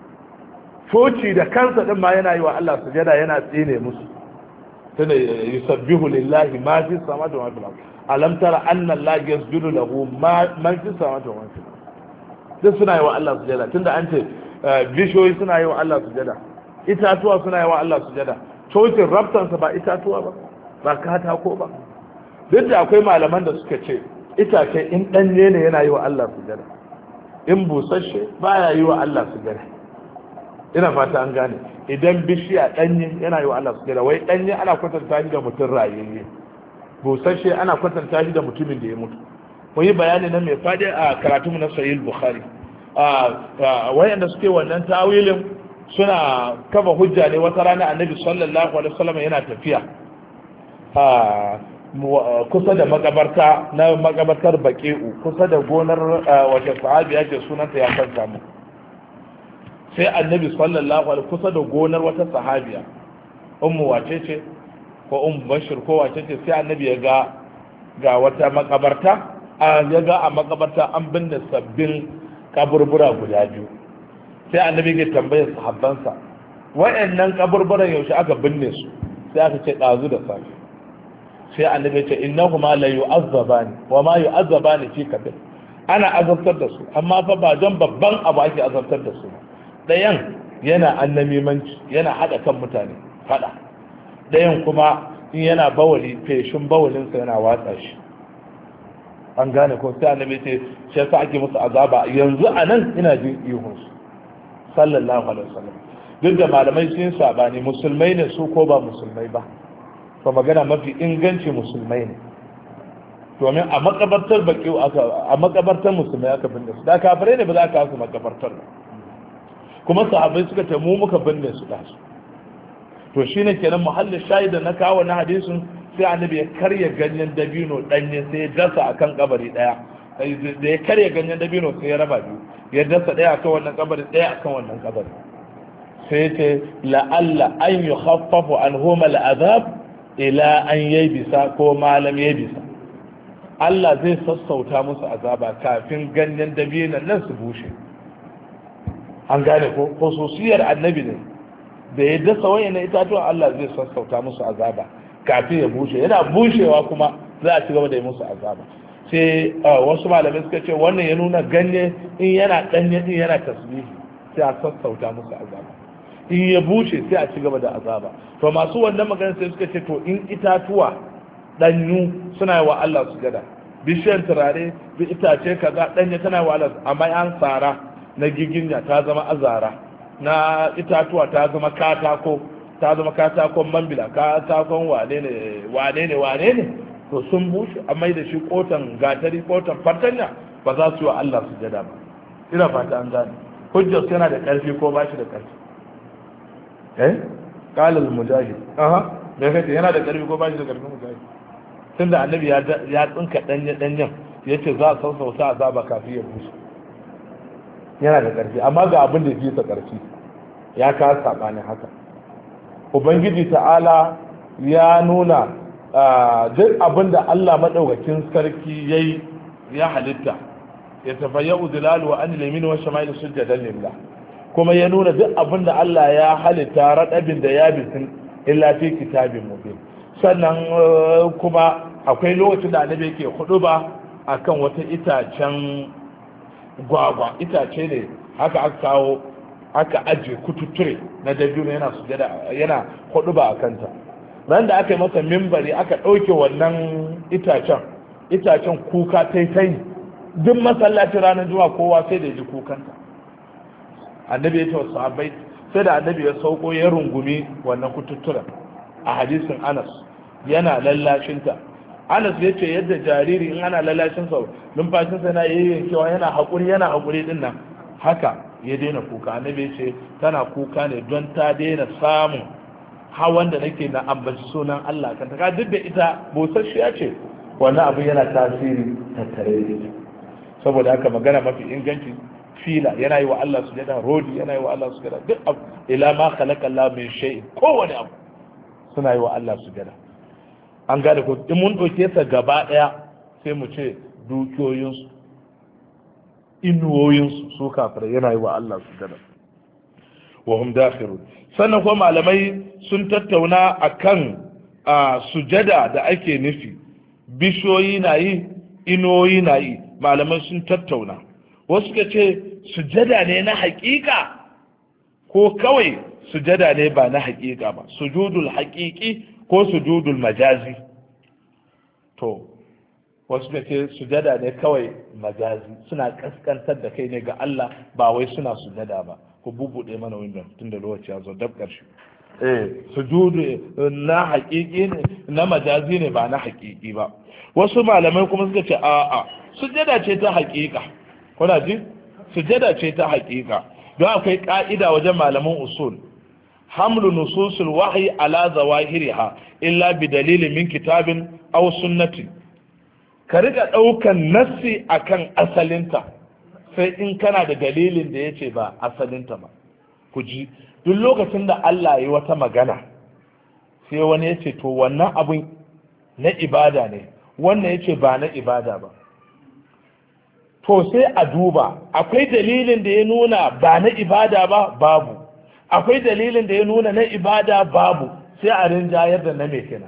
Coci da kansa din ma yana yi wa Allah sujada, yana tsine musu, tana yusabbihu lillahi ma fi samawati wa fil ard, alam tara anna Allah yasjudu lahu man fi samawati wa fil ard. Duk suna yi wa Allah sujada, tunda an ce bishoyi suna yi wa Allah sujada, itatuwa suna yi wa Allah sujada. Cocin rabtansa ba itatuwa ba katako ba. Duk da akwai malaman da suka ce itace in ɗanye ne yana yi wa Allah sujada, in busasshe baya yi wa Allah sujada. Ina fata an gane. Idan bishiya ɗanye yana yi wa Allah sujada, wai ɗanye ana kwatanta shi da mutum rayayye, busasshe ana kwatanta shi da mutumin da ya mutu. Mun yi bayani na mai faɗi a karatunmu na Sahih Bukhari. Wayanda suke wannan tawilin suna kafa hujja ne. Wata rana Annabi sallallahu alaihi wasallam yana tafiya kusa da makabarta na makabartar Baqi'u, kusa da gonar wata sahabiya ce sunanta ya kanta mu. Sai Annabi sallallahu alaihi kusa da gonar wata sahabiya, ummu wace ce ko ummu Bashir ko wace ce, sai Annabi ya ga wata makabarta, ya ga a makabarta an binne sabbin kaburbura guda biyu. Sai Annabi ya tambaye sahabbansa, wayannan kaburburan yaushe aka binne su? Sai aka ce dazu da safe. Sai Annabi ya ce innahuma la yu'azzabani wa ma yu'azzabani fi kabir, ana azabtar da su amma fa ba don babban abu ake azabtar da su. Ɗayan yana annamimanci, yana haɗa kan mutane faɗa. Ɗayan kuma in yana bawali, feshin bawalinsa yana watsa shi. an gane ko sai annabi ce shi yasa ake musu azaba yanzu anan ina jin ihun su sallallahu alaihi wasallam duk da malamai sun sabani musulmai ne su ko ba musulmai ba to magana mafi inganci musulmai ne domin a makabartar baki a makabartar musulmai aka binne su da kafirai ne ba za ka su makabartar ba kuma sahabbai suka ce mu muka binne su da su to shine kenan muhallin shahida na kawo na hadisin sai annabi ya karya ganyen dabino danye sai ya dasa akan kabari daya da ya karya ganyen dabino sai ya raba biyu ya dasa daya akan wannan kabari daya akan wannan kabari sai ya ce la'alla an yukhaffafu anhuma al'azab ila an yaybisa ko malam yaybisa Allah zai sassauta musu azaba kafin ganyen dabinon nan su bushe an gane ko khususiyar annabi ne da ya dasa wayannan itatuwa Allah zai sassauta musu azaba kafin ya bushe yana bushewa kuma za a ci gaba da yi musu azaba sai wasu malamai suka ce wannan ya nuna ganye in yana danye din yana tasbihi sai a sassauta musu azaba in ya bushe sai a ci gaba da azaba to masu wannan magana sai suka ce to in itatuwa danyu suna yi wa Allah sujada bishiyar turare bi itace kaza danye tana yi wa Allah amma an tsara na giginya ta zama azara na itatuwa ta zama katako ta zama katakon mambila katakon wane ne to sun bushe a mai da shi kotan gatari kotan fartanya ba za su yi wa Allah sujada ba ina fata an gane hujjar yana da karfi ko ba shi da karfi qala al mujahid da kace yana da karfi ko ba shi da karfi mujahid tunda annabi ya tsinka danyen yace za a sassauta azaba kafin ya bushe yana da karfi amma ga abin da ya fi sa karfi ya ka sabani haka ubangiji ta'ala ya nuna duk abin da Allah madaukakin sarki yayi ya halitta ya tafayyu zilalu wa anil yamin wa shama'il sujadan lillah kuma ya nuna duk abin da Allah ya halitta radabin da ya bisin illa fi kitabin mubin sannan kuma akwai lokacin da annabi yake huduba akan wata itacen gwagwa itace ne haka aka kawo aka ajiye kututture na dabino yana sujada yana huduba a kanta ran da aka yi masa mimbari aka ɗauke wannan itacen kuka taitai duk masallaci ranar juma'a kowa sai da ya ji kukanta annabi ya ce wa sahabbai sai da annabi ya sauko ya rungumi wannan kututturen a hadisin Anas yana lallashinta Anas ya ce yadda jariri in ana lallashinsa numfashinsa yana yayyankewa yana haƙuri din nan haka ya daina kuka annabi ya ce tana kuka ne don ta daina samun hawan da nake na ambaci sunan Allah kan ta duk da ita busasshiya ce wannan abu yana tasiri tattare da ita saboda haka magana mafi inganci fila yana yi wa Allah sujada rodi yana yi wa Allah sujada duk abu ila ma khalaqa Allah min shay'in kowane abu suna yi wa Allah sujada an gane ko in mun doke sa gaba daya sai mu ce dukiyoyinsu inuwoyinsu su kafirai yana yi wa Allah sujada wa hum dakhirun sannan ko malamai sun tattauna akan sujada da ake nufi bishoyi na yi inuwoyi na yi malamai sun tattauna wasu ka ce sujada ne na hakika ko kawai sujada ne ba na hakika ba sujudul hakiki ko sujudul majazi to wasu ka ce sujada ne kawai majazi suna kaskantar da kai ne ga Allah ba wai suna sujada ba ku bubuɗe mana windon tun da lokaci ya zo dab ƙarshe sujudu na hakiki ne na majazi ne ba na hakiki ba wasu malamai kuma suka ce a'a sujada ce ta hakika kuna ji sujada ce ta hakika don akwai ka'ida wajen malaman usul hamlu nususul wahyi ala zawahiriha illa bi dalilin min kitabin aw sunnati ka riga daukan nassi akan asalinta sai in kana da dalilin da yace ba asalinta ba ku ji duk lokacin da Allah yi wata magana sai wani yace to wannan abun na ibada ne wannan yace ba na ibada ba to sai a duba akwai dalilin da ya nuna ba na ibada ba babu akwai dalilin da ya nuna na ibada babu sai a rinjayar da na mai kenan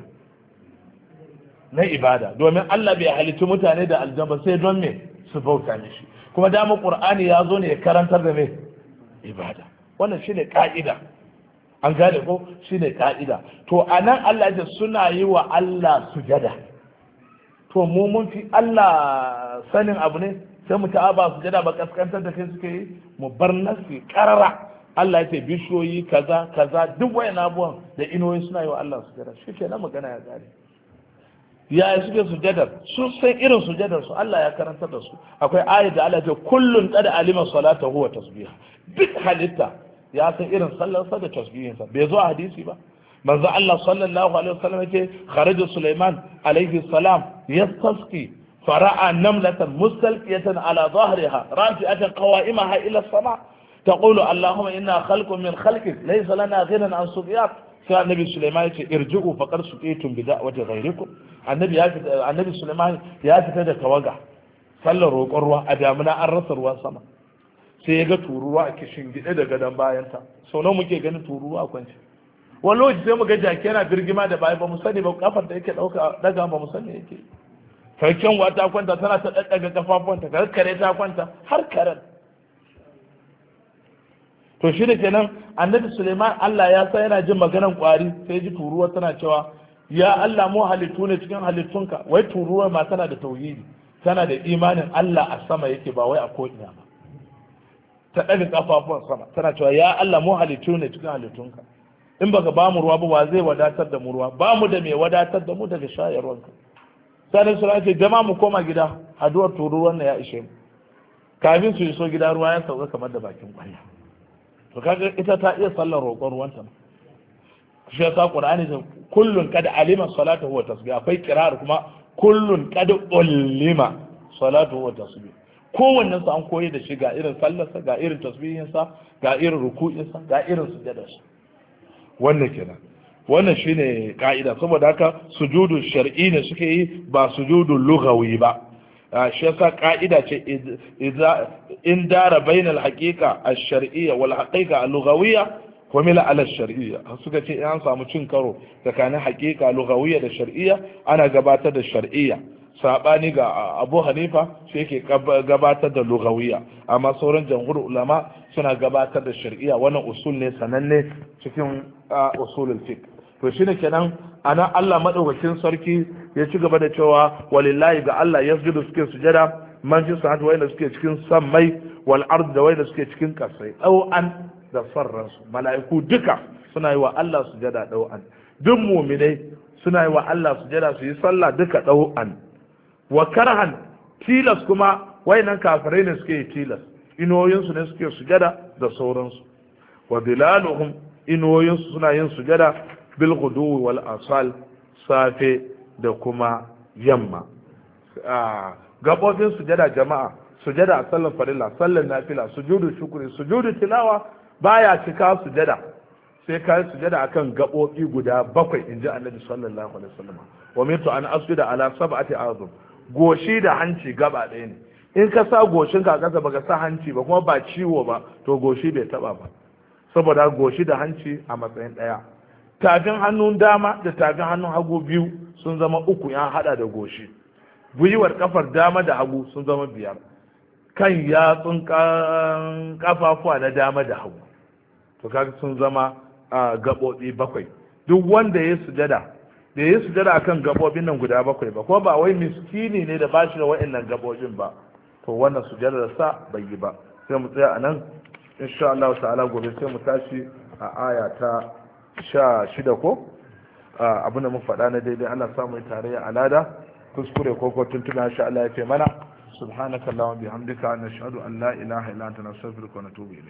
na ibada domin Allah bai halitta mutane da aljamba sai don me su bauta mishi kuma dama qur'ani ya zo ne ya karantar da me ibada wannan shine ka'ida an gane ko shine ka'ida to anan Allah ya suna yi wa Allah sujada to mu mun fi Allah sanin abu ne sai mu ta'aba sujada ba kaskantar da kai suke yi mu bar nasi karara Allah ya ce bishiyoyi kaza kaza duk wayan abubuwan da inuwoyi suna yi wa Allah sujada shi ke na magana ya gare ya suke sujadar su san irin sujadar su Allah ya karanta da su akwai ayat da Allah ya ce kullun qad alima salatahu wa tasbih duk halitta ya san irin sallarsa da tasbihinsa bai zo a hadisi ba manzo Allah sallallahu alaihi wasallam yake kharaja Sulaiman alaihi salam yastasqi fara'a namlatan mustalqiyatan ala dhahriha rafi'atan qawa'imaha ila as-sama' تقول اللهم إنا خلق من خلقك ليس لنا غنى عن صبيات كان النبي سليمان ارجعوا فقد سقيتم بدعوة غيركم النبي سليمان ya fita da tawaga sallar roƙon ruwa a damina an rasa ruwan sama sai ya ga tururuwa a kishin gide da gadon bayanta sau nawa muke ganin tururuwa a kwance wani lokaci sai mu ga jaki yana birgima da baya ba mu sani ba kafar da yake daga ba mu sani yake farken wata kwanta tana ta daddaga kafafuwanta kare ta kwanta har karen to shi da kenan annabi Suleiman Allah ya sa yana jin maganan kwari sai ji turuwa tana cewa ya Allah mu halittu ne cikin halittunka wai turuwa ma tana da tauhidi tana da imanin Allah a sama yake ba wai a ko'ina ba ta ɗaga kafafuwan sama tana cewa ya Allah mu halittu ne cikin halittunka in baka ba mu ruwa ba wa zai wadatar da mu ruwa ba mu da mai wadatar da mu daga shayarwanka sai su ce jama mu koma gida addu'ar turuwan ya ishe mu kafin su iso gida ruwa ya sauka kamar da bakin kwanya to kaga ita ta iya sallar roƙon ruwanta shi yasa qur'ani ce kullun kad alima salatu wa tasbih akwai kirar kuma kullun kad ulima salatu wa tasbih kowannen su an koyi da shi ga irin sallarsa ga irin tasbihin sa ga irin ruku'in sa ga irin sujudar sa wannan kenan wannan shine ka'ida saboda haka sujudu shar'i ne suke yi ba sujudu lughawi ba shi yasa ka'ida ce in dara bainal haqiqa ash-shar'iyya wal haqiqa al-lughawiyya wa mila ala ash-shar'iyya suka ce an samu cin karo tsakanin haqiqa lughawiyya da shar'iyya ana gabatar da shar'iyya sabani ga Abu Hanifa shi yake gabatar da lughawiyya amma sauran jamhur ulama suna gabatar da shar'iyya wannan usul ne sananne cikin usulul fiqh to shine kenan ana Allah madaukakin sarki ya ci gaba da cewa walillahi ga Allah yasjudu suke sujada man fi sa'at wayanda suke cikin sammai wal ard da wayanda suke cikin kasai aw an da farran su mala'iku duka suna yi wa Allah sujada an duk mu'minai suna yi wa Allah sujada su yi sallah duka an wa karhan tilas kuma wayannan kafirai ne suke yi tilas inoyin su ne suke sujada da sauransu wa bilaluhum inoyin su suna yin sujada bil ghudu wal asal safe da kuma yamma gabobin sujada jama'a sujada a sallar farilla sallar nafila sujudu shukri sujudu tilawa baya cika sujada sai kai sujada akan gabobi guda bakwai inji annabi sallallahu alaihi wasallam wa mitu an asjuda ala sab'ati azum goshi da hanci gaba ɗaya ne in ka sa goshin ka kasa baka sa hanci ba kuma ba ciwo ba to goshi bai taba ba saboda goshi da hanci a matsayin ɗaya tafin hannun dama da tafin hannun hagu biyu sun zama uku ya hada da goshi gwiwar kafar dama da hagu sun zama biyar kan yatsun kafafuwa na dama da hagu to kaga sun zama gabobi bakwai duk wanda ya sujada da ya sujada akan gabobin nan guda bakwai ba ko ba wai miskini ne da bashi da wa'annan gabobin ba to wannan sujada da sa bai yi ba sai mu tsaya anan insha Allah ta'ala gobe sai mu tashi a aya ta 16 ko abin da mun faɗa na daidai Allah samu tarayya alada kuskure ko tuntuna insha Allah ya ce mana subhanakallahumma bihamdika nashhadu an la ilaha illa anta nastaghfiruka wa natubu ilayk